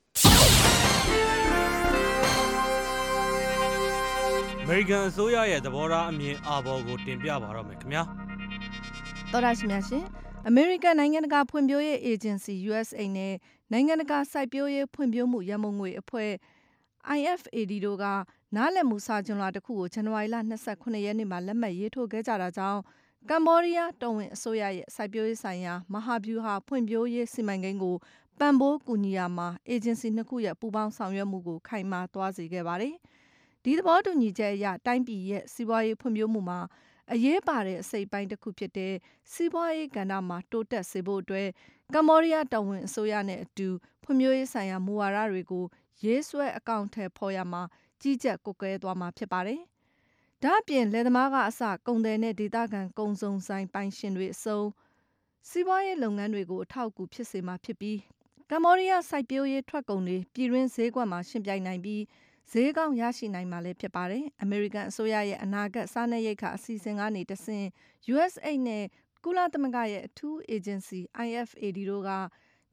အမေရိကန်အစိုးရရဲ့သဘောထားအမြင်အာဘော်ကိုတင်ပြပါတော့မယ်ခင်ဗျာတော်ရရှိများရှင်အမေရိကန်နိုင်ငံတကာဖွံ့ဖြိုးရေးအေဂျင်စီ USA နဲ့နိုင်ငံတကာစိုက်ပျိုးရေးဖွံ့ဖြိုးမှုရန်ပုံငွေအဖွဲ့ IFAD တို့ကနားလည်မှုစာချုပ်လွှာတစ်ခုကိုဇန်နဝါရီလ29ရက်နေ့မှာလက်မှတ်ရေးထိုးခဲ့ကြတာကြောင့်ကမ္ဘောဒီးယားတော်ဝင်အစိုးရရဲ့စိုက်ပျိုးရေးဆိုင်ရာမဟာဗျူဟာဖွံ့ဖြိုးရေးစီမံကိန်းကိုပံ့ပိုးကူညီရမှာအေဂျင်စီနှစ်ခုရဲ့ပူးပေါင်းဆောင်ရွက်မှုကိုခိုင်မာသွားစေခဲ့ပါတယ်။ဒီသဘောတူညီချက်အရတိုင်းပြည်ရဲ့စီးပွားရေးဖွံ့ဖြိုးမှုမှာအရေးပါတဲ့အစိတ်ပိုင်းတစ်ခုဖြစ်တဲ့စီးပွားရေးကဏ္ဍမှာတိုးတက်စေဖို့အတွက်ကမ္ဘောဒီးယားတော်ဝင်အစိုးရနဲ့အတူဖွံ့ဖြိုးရေးဆိုင်ရာမူဝါဒတွေကိုရေးဆွဲအကောင့်ထဲပေါ်ရမှာကြီးကြပ်ကွပ်ကဲသွားမှာဖြစ်ပါတယ်။ဒါအပြင်လယ်သမားကအစကုန်သည်နဲ့ဒေသခံကုန်စုံဆိုင်ပိုင်ရှင်တွေအစုံစီးပွားရေးလုပ်ငန်းတွေကိုအထောက်အကူဖြစ်စေမှာဖြစ်ပြီးကမ္ဘောဒီးယားစိုက်ပျိုးရေးထွက်ကုန်တွေပြည်တွင်းဈေးကွက်မှာရှင်ပြိုင်နိုင်ပြီးဈေးကောင်းရရှိနိုင်မှာလည်းဖြစ်ပါတယ်။အမေရိကန်အစိုးရရဲ့အနာဂတ်စားနပ်ရိက္ခာအစီအစဉ်ကနေတဆင့် USAID နဲ့ကုလသမဂ္ဂရဲ့အထူးအေဂျင်စီ IFAD တို့က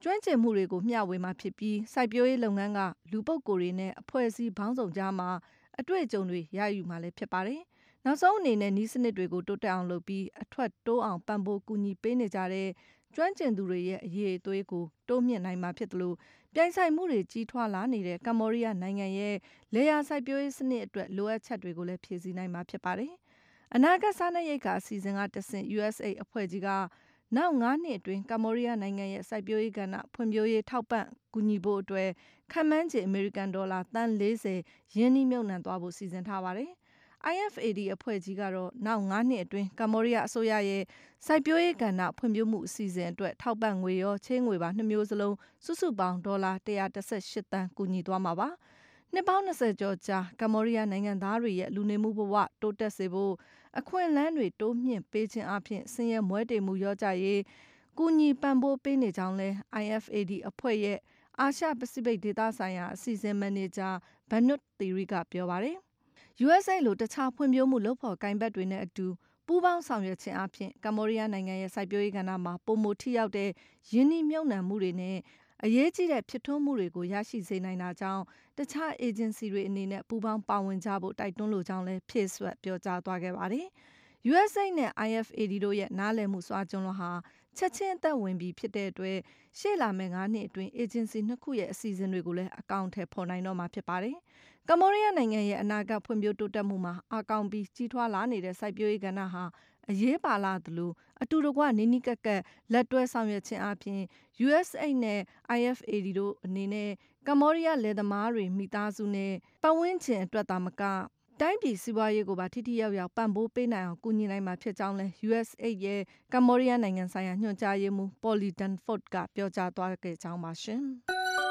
ကျွမ်းကျင်မှုတွေကိုမျှဝေမှာဖြစ်ပြီးစိုက်ပျိုးရေးလုပ်ငန်းကလူပုဂ္ဂိုလ်တွေနဲ့အဖွဲ့အစည်းပေါင်းစုံကြားမှာအတွေ့အကြုံတွေရယူမှာလည်းဖြစ်ပါတယ်။နောက်ဆုံးအနေနဲ့နည်းစနစ်တွေကိုတိုးတက်အောင်လုပ်ပြီးအထွက်တိုးအောင်ပံ့ပိုးကူညီပေးနေကြတဲ့ကျွမ်းကျင်သူတွေရဲ့အရေးအသွေးကိုတိုးမြင့်နိုင်မှာဖြစ်တယ်လို့ပြိုင်ဆိုင်မှုတွေကြီးထွားလာနေတဲ့ကမ္ဘောဒီးယားနိုင်ငံရဲ့လေယာစိုက်ပျိုးရေးစနစ်အတွက်လိုအပ်ချက်တွေကိုလည်းဖြည့်ဆည်းနိုင်မှာဖြစ်ပါတယ်။အနာဂတ်စားနပ်ရိက္ခာအစီအစဉ်ကတဆင့် USAID အဖွဲ့ကြီးကနောက်9နှစ်အတွင်းကမ္ဘောဒီးယားနိုင်ငံရဲ့စိုက်ပျိုးရေးကဏ္ဍဖွံ့ဖြိုးရေးထောက်ပံ့ကူညီဖို့အတွက်ခန့်မှန်းခြေအမေရိကန်ဒေါ်လာသန်း40ရင်းနှီးမြှုပ်နှံသွားဖို့စီစဉ်ထားပါတယ်။ IFAD အဖွဲ့ကြီးကတော့နောက်9နှစ်အတွင်းကမ္ဘောဒီးယားအစိုးရရဲ့စိုက်ပျိုးရေးကဏ္ဍဖွံ့ဖြိုးမှုအစီအစဉ်အတွက်ထောက်ပံ့ငွေရောချေးငွေပါ2မျိုးစလုံးစုစုပေါင်းဒေါ်လာ118သန်းကူညီသွားမှာပါ။နှစ်ပေါင်း20ကျော်ကြာကမ္ဘောဒီးယားနိုင်ငံသားတွေရဲ့လူနေမှုဘဝတိုးတက်စေဖို့အခွင့်အလမ်းတွေတိုးမြင့်ပေးခြင်းအပြင်ဆင်းရဲမွဲတေမှုရောကြရေးကူညီပံ့ပိုးပေးနေကြောင်းလဲ IFAD အဖွဲ့ရဲ့အာရှပစိဖိတ်ဒေသဆိုင်ရာအစီအစဉ်မန်နေဂျာဘန်နွတ်သီရီကပြောပါတယ်။ USA လိုတခြားဖွံ့ဖြိုးမှုလုပ်ဖော်ကိုင်ဘက်တွေနဲ့အတူပူးပေါင်းဆောင်ရွက်ခြင်းအပြင်ကမ္ဘောဒီးယားနိုင်ငံရဲ့စိုက်ပျိုးရေးကဏ္ဍမှာပုံမထိရောက်တဲ့ယင်းနှိမြုပ်နှံမှုတွေနဲ့အရေးကြီးတဲ့ဖြစ်ထွန်းမှုတွေကိုရရှိစေနိုင်တာကြောင့်တခြားအေဂျင်စီတွေအနေနဲ့ပူးပေါင်းပါဝင်ကြဖို့တိုက်တွန်းလိုကြောင်းလဲဖေ့ဆွတ်ပြောကြားသွားခဲ့ပါတယ်။ USA နဲ့ IFAD တို့ရဲ့နားလည်မှုစွာကျွန်းလွန်ဟာချက်ချင်းအသက်ဝင်ပြီးဖြစ်တဲ့အတွက်ရှေ့လာမယ့်9နှစ်အတွင်းအေဂျင်စီ2ခုရဲ့အစီအစဉ်တွေကိုလည်းအကောင့်ထဲပေါ်နိုင်တော့မှာဖြစ်ပါတယ်။ကမ္ဘောဒီးယားနိုင်ငံရဲ့အနာဂတ်ဖွံ့ဖြိုးတိုးတက်မှုမှာအကောင့်ပြီးကြီးထွားလာနေတဲ့စိုက်ပျိုးရေးကဏ္ဍဟာအရေးပါလာသလိုအတူတကွနီးနီးကပ်ကပ်လက်တွဲဆောင်ရွက်ခြင်းအပြင် USAID နဲ့ IFAD တို့အနေနဲ့ကမ္ဘောဒီးယားလယ်သမားတွေမိသားစုနဲ့ပတ်ဝန်းကျင်အတွက်သာမကတိုင်းပြည်စီးပွားရေးကိုပါထိထိရောက်ရောက်ပံ့ပိုးပေးနိုင်အောင်ကူညီနိုင်မှာဖြစ်ကြောင်းလဲ USAID ရဲ့ကမ္ဘောဒီးယားနိုင်ငံဆိုင်ရာညွှန်ကြားရေးမှူး Polly Dunford ကပြောကြားသွားခဲ့ကြောင်းပါရှင်။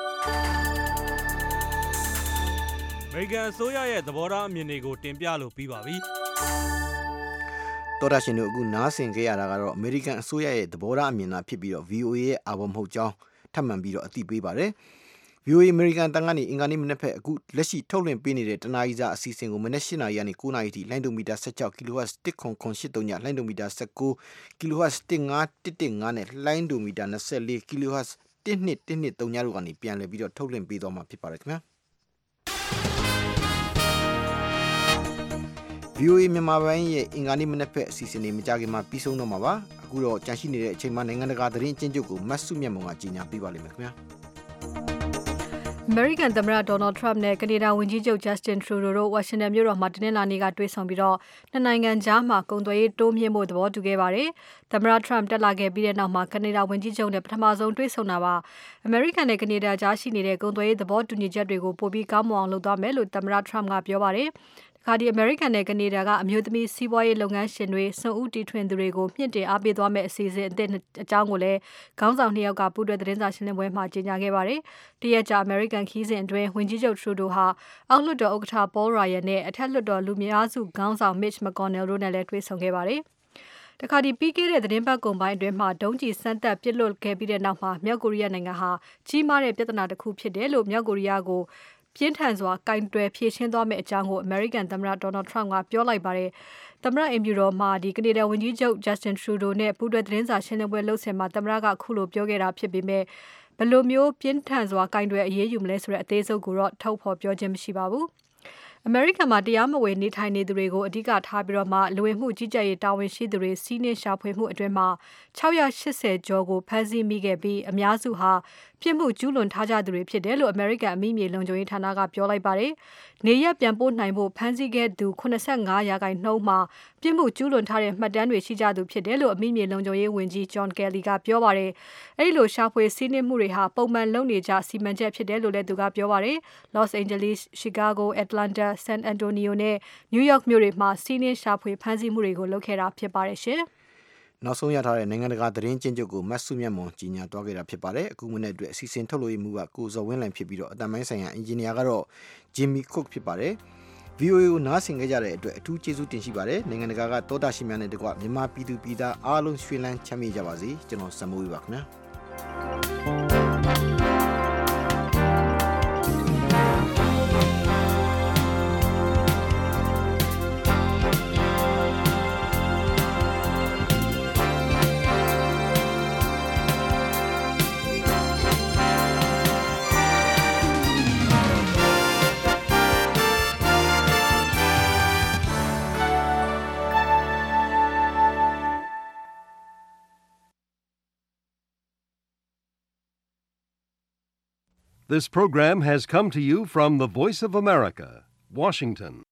အမေရိကန်အစိုးရရဲ့သဘောထားအမြင်တွေကိုတင်ပြလို့ပြီးပါပြီ။တော်ရရှင်တို့အခုနားဆင်ကြရတာကတော့အမေရိကန်အစိုးရရဲ့သဘောထားအမြင်သာဖြစ်ပြီးတော့ VOA ရဲ့အာဘော်မဟုတ်ကြောင်းထပ်မံပြီးတော့အသိပေးပါတယ်။ VOA အမေရိကန်တန်ကနေအင်္ဂါနေ့မနေ့ဖက်အခုလက်ရှိထုတ်လွှင့်ပေးနေတဲ့တနားရီစာအစီအစဉ်ကိုမနေ့၈နာရီကနေ9နာရီထိလိုင်းဒိုမီတာ16 kHz 1.83ညလိုင်းဒိုမီတာ19 kHz 15115နဲ့လိုင်းဒိုမီတာ24 kHz 12113တို့ကနေပြန်လည်ပြီးတော့ထုတ်လွှင့်ပေးသွားမှာဖြစ်ပါတယ်ခင်ဗျာ။ VOA မြန်မာပိုင်းရဲ့အင်္ဂါနေ့မနေ့ဖက်အစီအစဉ်တွေမကြခင်မှာပြီးဆုံးတော့မှာပါအခုတော့ကြာရှိနေတဲ့အချိန်မှာနိုင်ငံတကာသတင်းအကျဉ်းချုပ်ကိုမတ်စုမြတ်မုံကကြီးညာပေးပါလိမ့်မယ်ခင်ဗျာ American သမ္မတ Donald Trump နဲ့ကနေဒါဝန်ကြီးချုပ် Justin Trudeau တို့ Washington မြို့တော်မှာတင်းလာနေကတွေ့ဆုံပြီးတော့နှစ်နိုင်ငံကြားမှာကုန်သွယ်ရေးတိုးမြင့်ဖို့သဘောတူခဲ့ပါတယ်။သမ္မတ Trump တက်လာခဲ့ပြီးတဲ့နောက်မှာကနေဒါဝန်ကြီးချုပ်နဲ့ပထမဆုံးတွေ့ဆုံတာပါ။ American နဲ့ကနေဒါကြားရှိနေတဲ့ကုန်သွယ်ရေးသဘောတူညီချက်တွေကိုပိုပြီးကောင်းမွန်အောင်လုပ်သွားမယ်လို့သမ္မတ Trump ကပြောပါတယ်။တခါဒီ American နဲ့ကနေဒါကအမျိုးသမီးစီးပွားရေးလုပ်ငန်းရှင်တွေစွန့်ဦးတီထွင်သူတွေကိုမြင့်တင်အားပေးသွားမယ့်အစီအစဉ်အသစ်အကြောင်းကိုလည်းခေါင်းဆောင်2ယောက်ကပူးတွဲသတင်းစာရှင်းလင်းပွဲမှာကြေညာခဲ့ပါတယ်။တရက်ကြာ American ခီးစဉ်အတွင်းဝန်ကြီးချုပ် Trudeau ဟာအောက်လွှတ်တော်ဥက္ကဋ္ဌ Paul Ryan နဲ့အထက်လွှတ်တော်လူများစုခေါင်းဆောင် Mitch McConnell တို့နဲ့လည်းတွေ့ဆုံခဲ့ပါတယ်။တခါဒီပြီးခဲ့တဲ့သတင်းပတ်ကုန်ပိုင်းအတွင်းမှာဒုံးကျည်စမ်းသပ်ပစ်လွတ်ခဲ့ပြီးတဲ့နောက်မှာမြောက်ကိုရီးယားနိုင်ငံဟာကြီးမားတဲ့ပြဿနာတစ်ခုဖြစ်တယ်လို့မြောက်ကိုရီးယားကိုပြင်းထန်စွာကင်တွယ်ဖြေရှင်းသွားမယ့်အကြောင်းကို American သမ္မတ Donald Trump ကပြောလိုက်ပါတယ်။သမ္မတအိမ်ဖြူတော်မှာကနေဒါဝန်ကြီးချုပ် Justin Trudeau နဲ့ပူးတွဲသတင်းစာရှင်းလင်းပွဲလုပ်ဆင်မှာသမ္မတကခုလိုပြောခဲ့တာဖြစ်ပေမဲ့ဘယ်လိုမျိုးပြင်းထန်စွာကင်တွယ်အရေးယူမလဲဆိုတဲ့အသေးစိတ်ကိုတော့ထုတ်ဖော်ပြောခြင်းမရှိပါဘူး။ American မှာတရားမဝင်နေထိုင်နေသူတွေကိုအဓိကထားပြီးတော့မှလူဝင်မှုကြီးကြပ်ရေးတာဝန်ရှိသူတွေစီးနင်းရှာဖွေမှုအတွင်းမှာ680ကျော်ကိုဖမ်းဆီးမိခဲ့ပြီးအများစုဟာပြစ်မှုကျူးလွန်ထားကြသူတွေဖြစ်တယ်လို့ American အမိမြေလုံခြုံရေးဌာနကပြောလိုက်ပါတယ်။နေရက်ပြန်ပို့နိုင်ဖို့ဖမ်းဆီးခဲ့သူ85%မှာပြစ်မှုကျူးလွန်ထားတဲ့မှတ်တမ်းတွေရှိကြသူဖြစ်တယ်လို့အမိမြေလုံခြုံရေးဝန်ကြီး John Kelly ကပြောပါတယ်။အဲဒီလိုရှာဖွေစီးနင်းမှုတွေဟာပုံမှန်လုပ်နေကြစီမံချက်ဖြစ်တယ်လို့လည်းသူကပြောပါတယ်။ Los Angeles, Chicago, Atlanta, San Antonio နဲ့ New York မြို့တွေမှာစီးနင်းရှာဖွေဖမ်းဆီးမှုတွေကိုလုပ်ခဲ့တာဖြစ်ပါတယ်ရှင်။နောက်ဆုံးရထားတဲ့နိုင်ငံတကာသတင်းကျဉ်းချုပ်ကိုမတ်စုမြတ်မွန်ကြီးညာသွားခဲ့တာဖြစ်ပါတယ်အခုမနေ့အတွက်အစီအစဉ်ထုတ်လို့ရမှုကကိုဇော်ဝင်းလိုင်ဖြစ်ပြီးတော့အတန်ပိုင်းဆိုင်ရာအင်ဂျင်နီယာကတော့ Jimmy Cook ဖြစ်ပါတယ် VOA ကိုနားဆင်ကြကြတဲ့အတွက်အထူးကျေးဇူးတင်ရှိပါတယ်နိုင်ငံတကာကတောတာရှင်များနဲ့တကွမြန်မာပြည်သူပြည်သားအားလုံးရွှေလန်းချမ်းမြေ့ကြပါစေကျွန်တော်စံမိုးပါခင်ဗျာ This program has come to you from the Voice of America, Washington.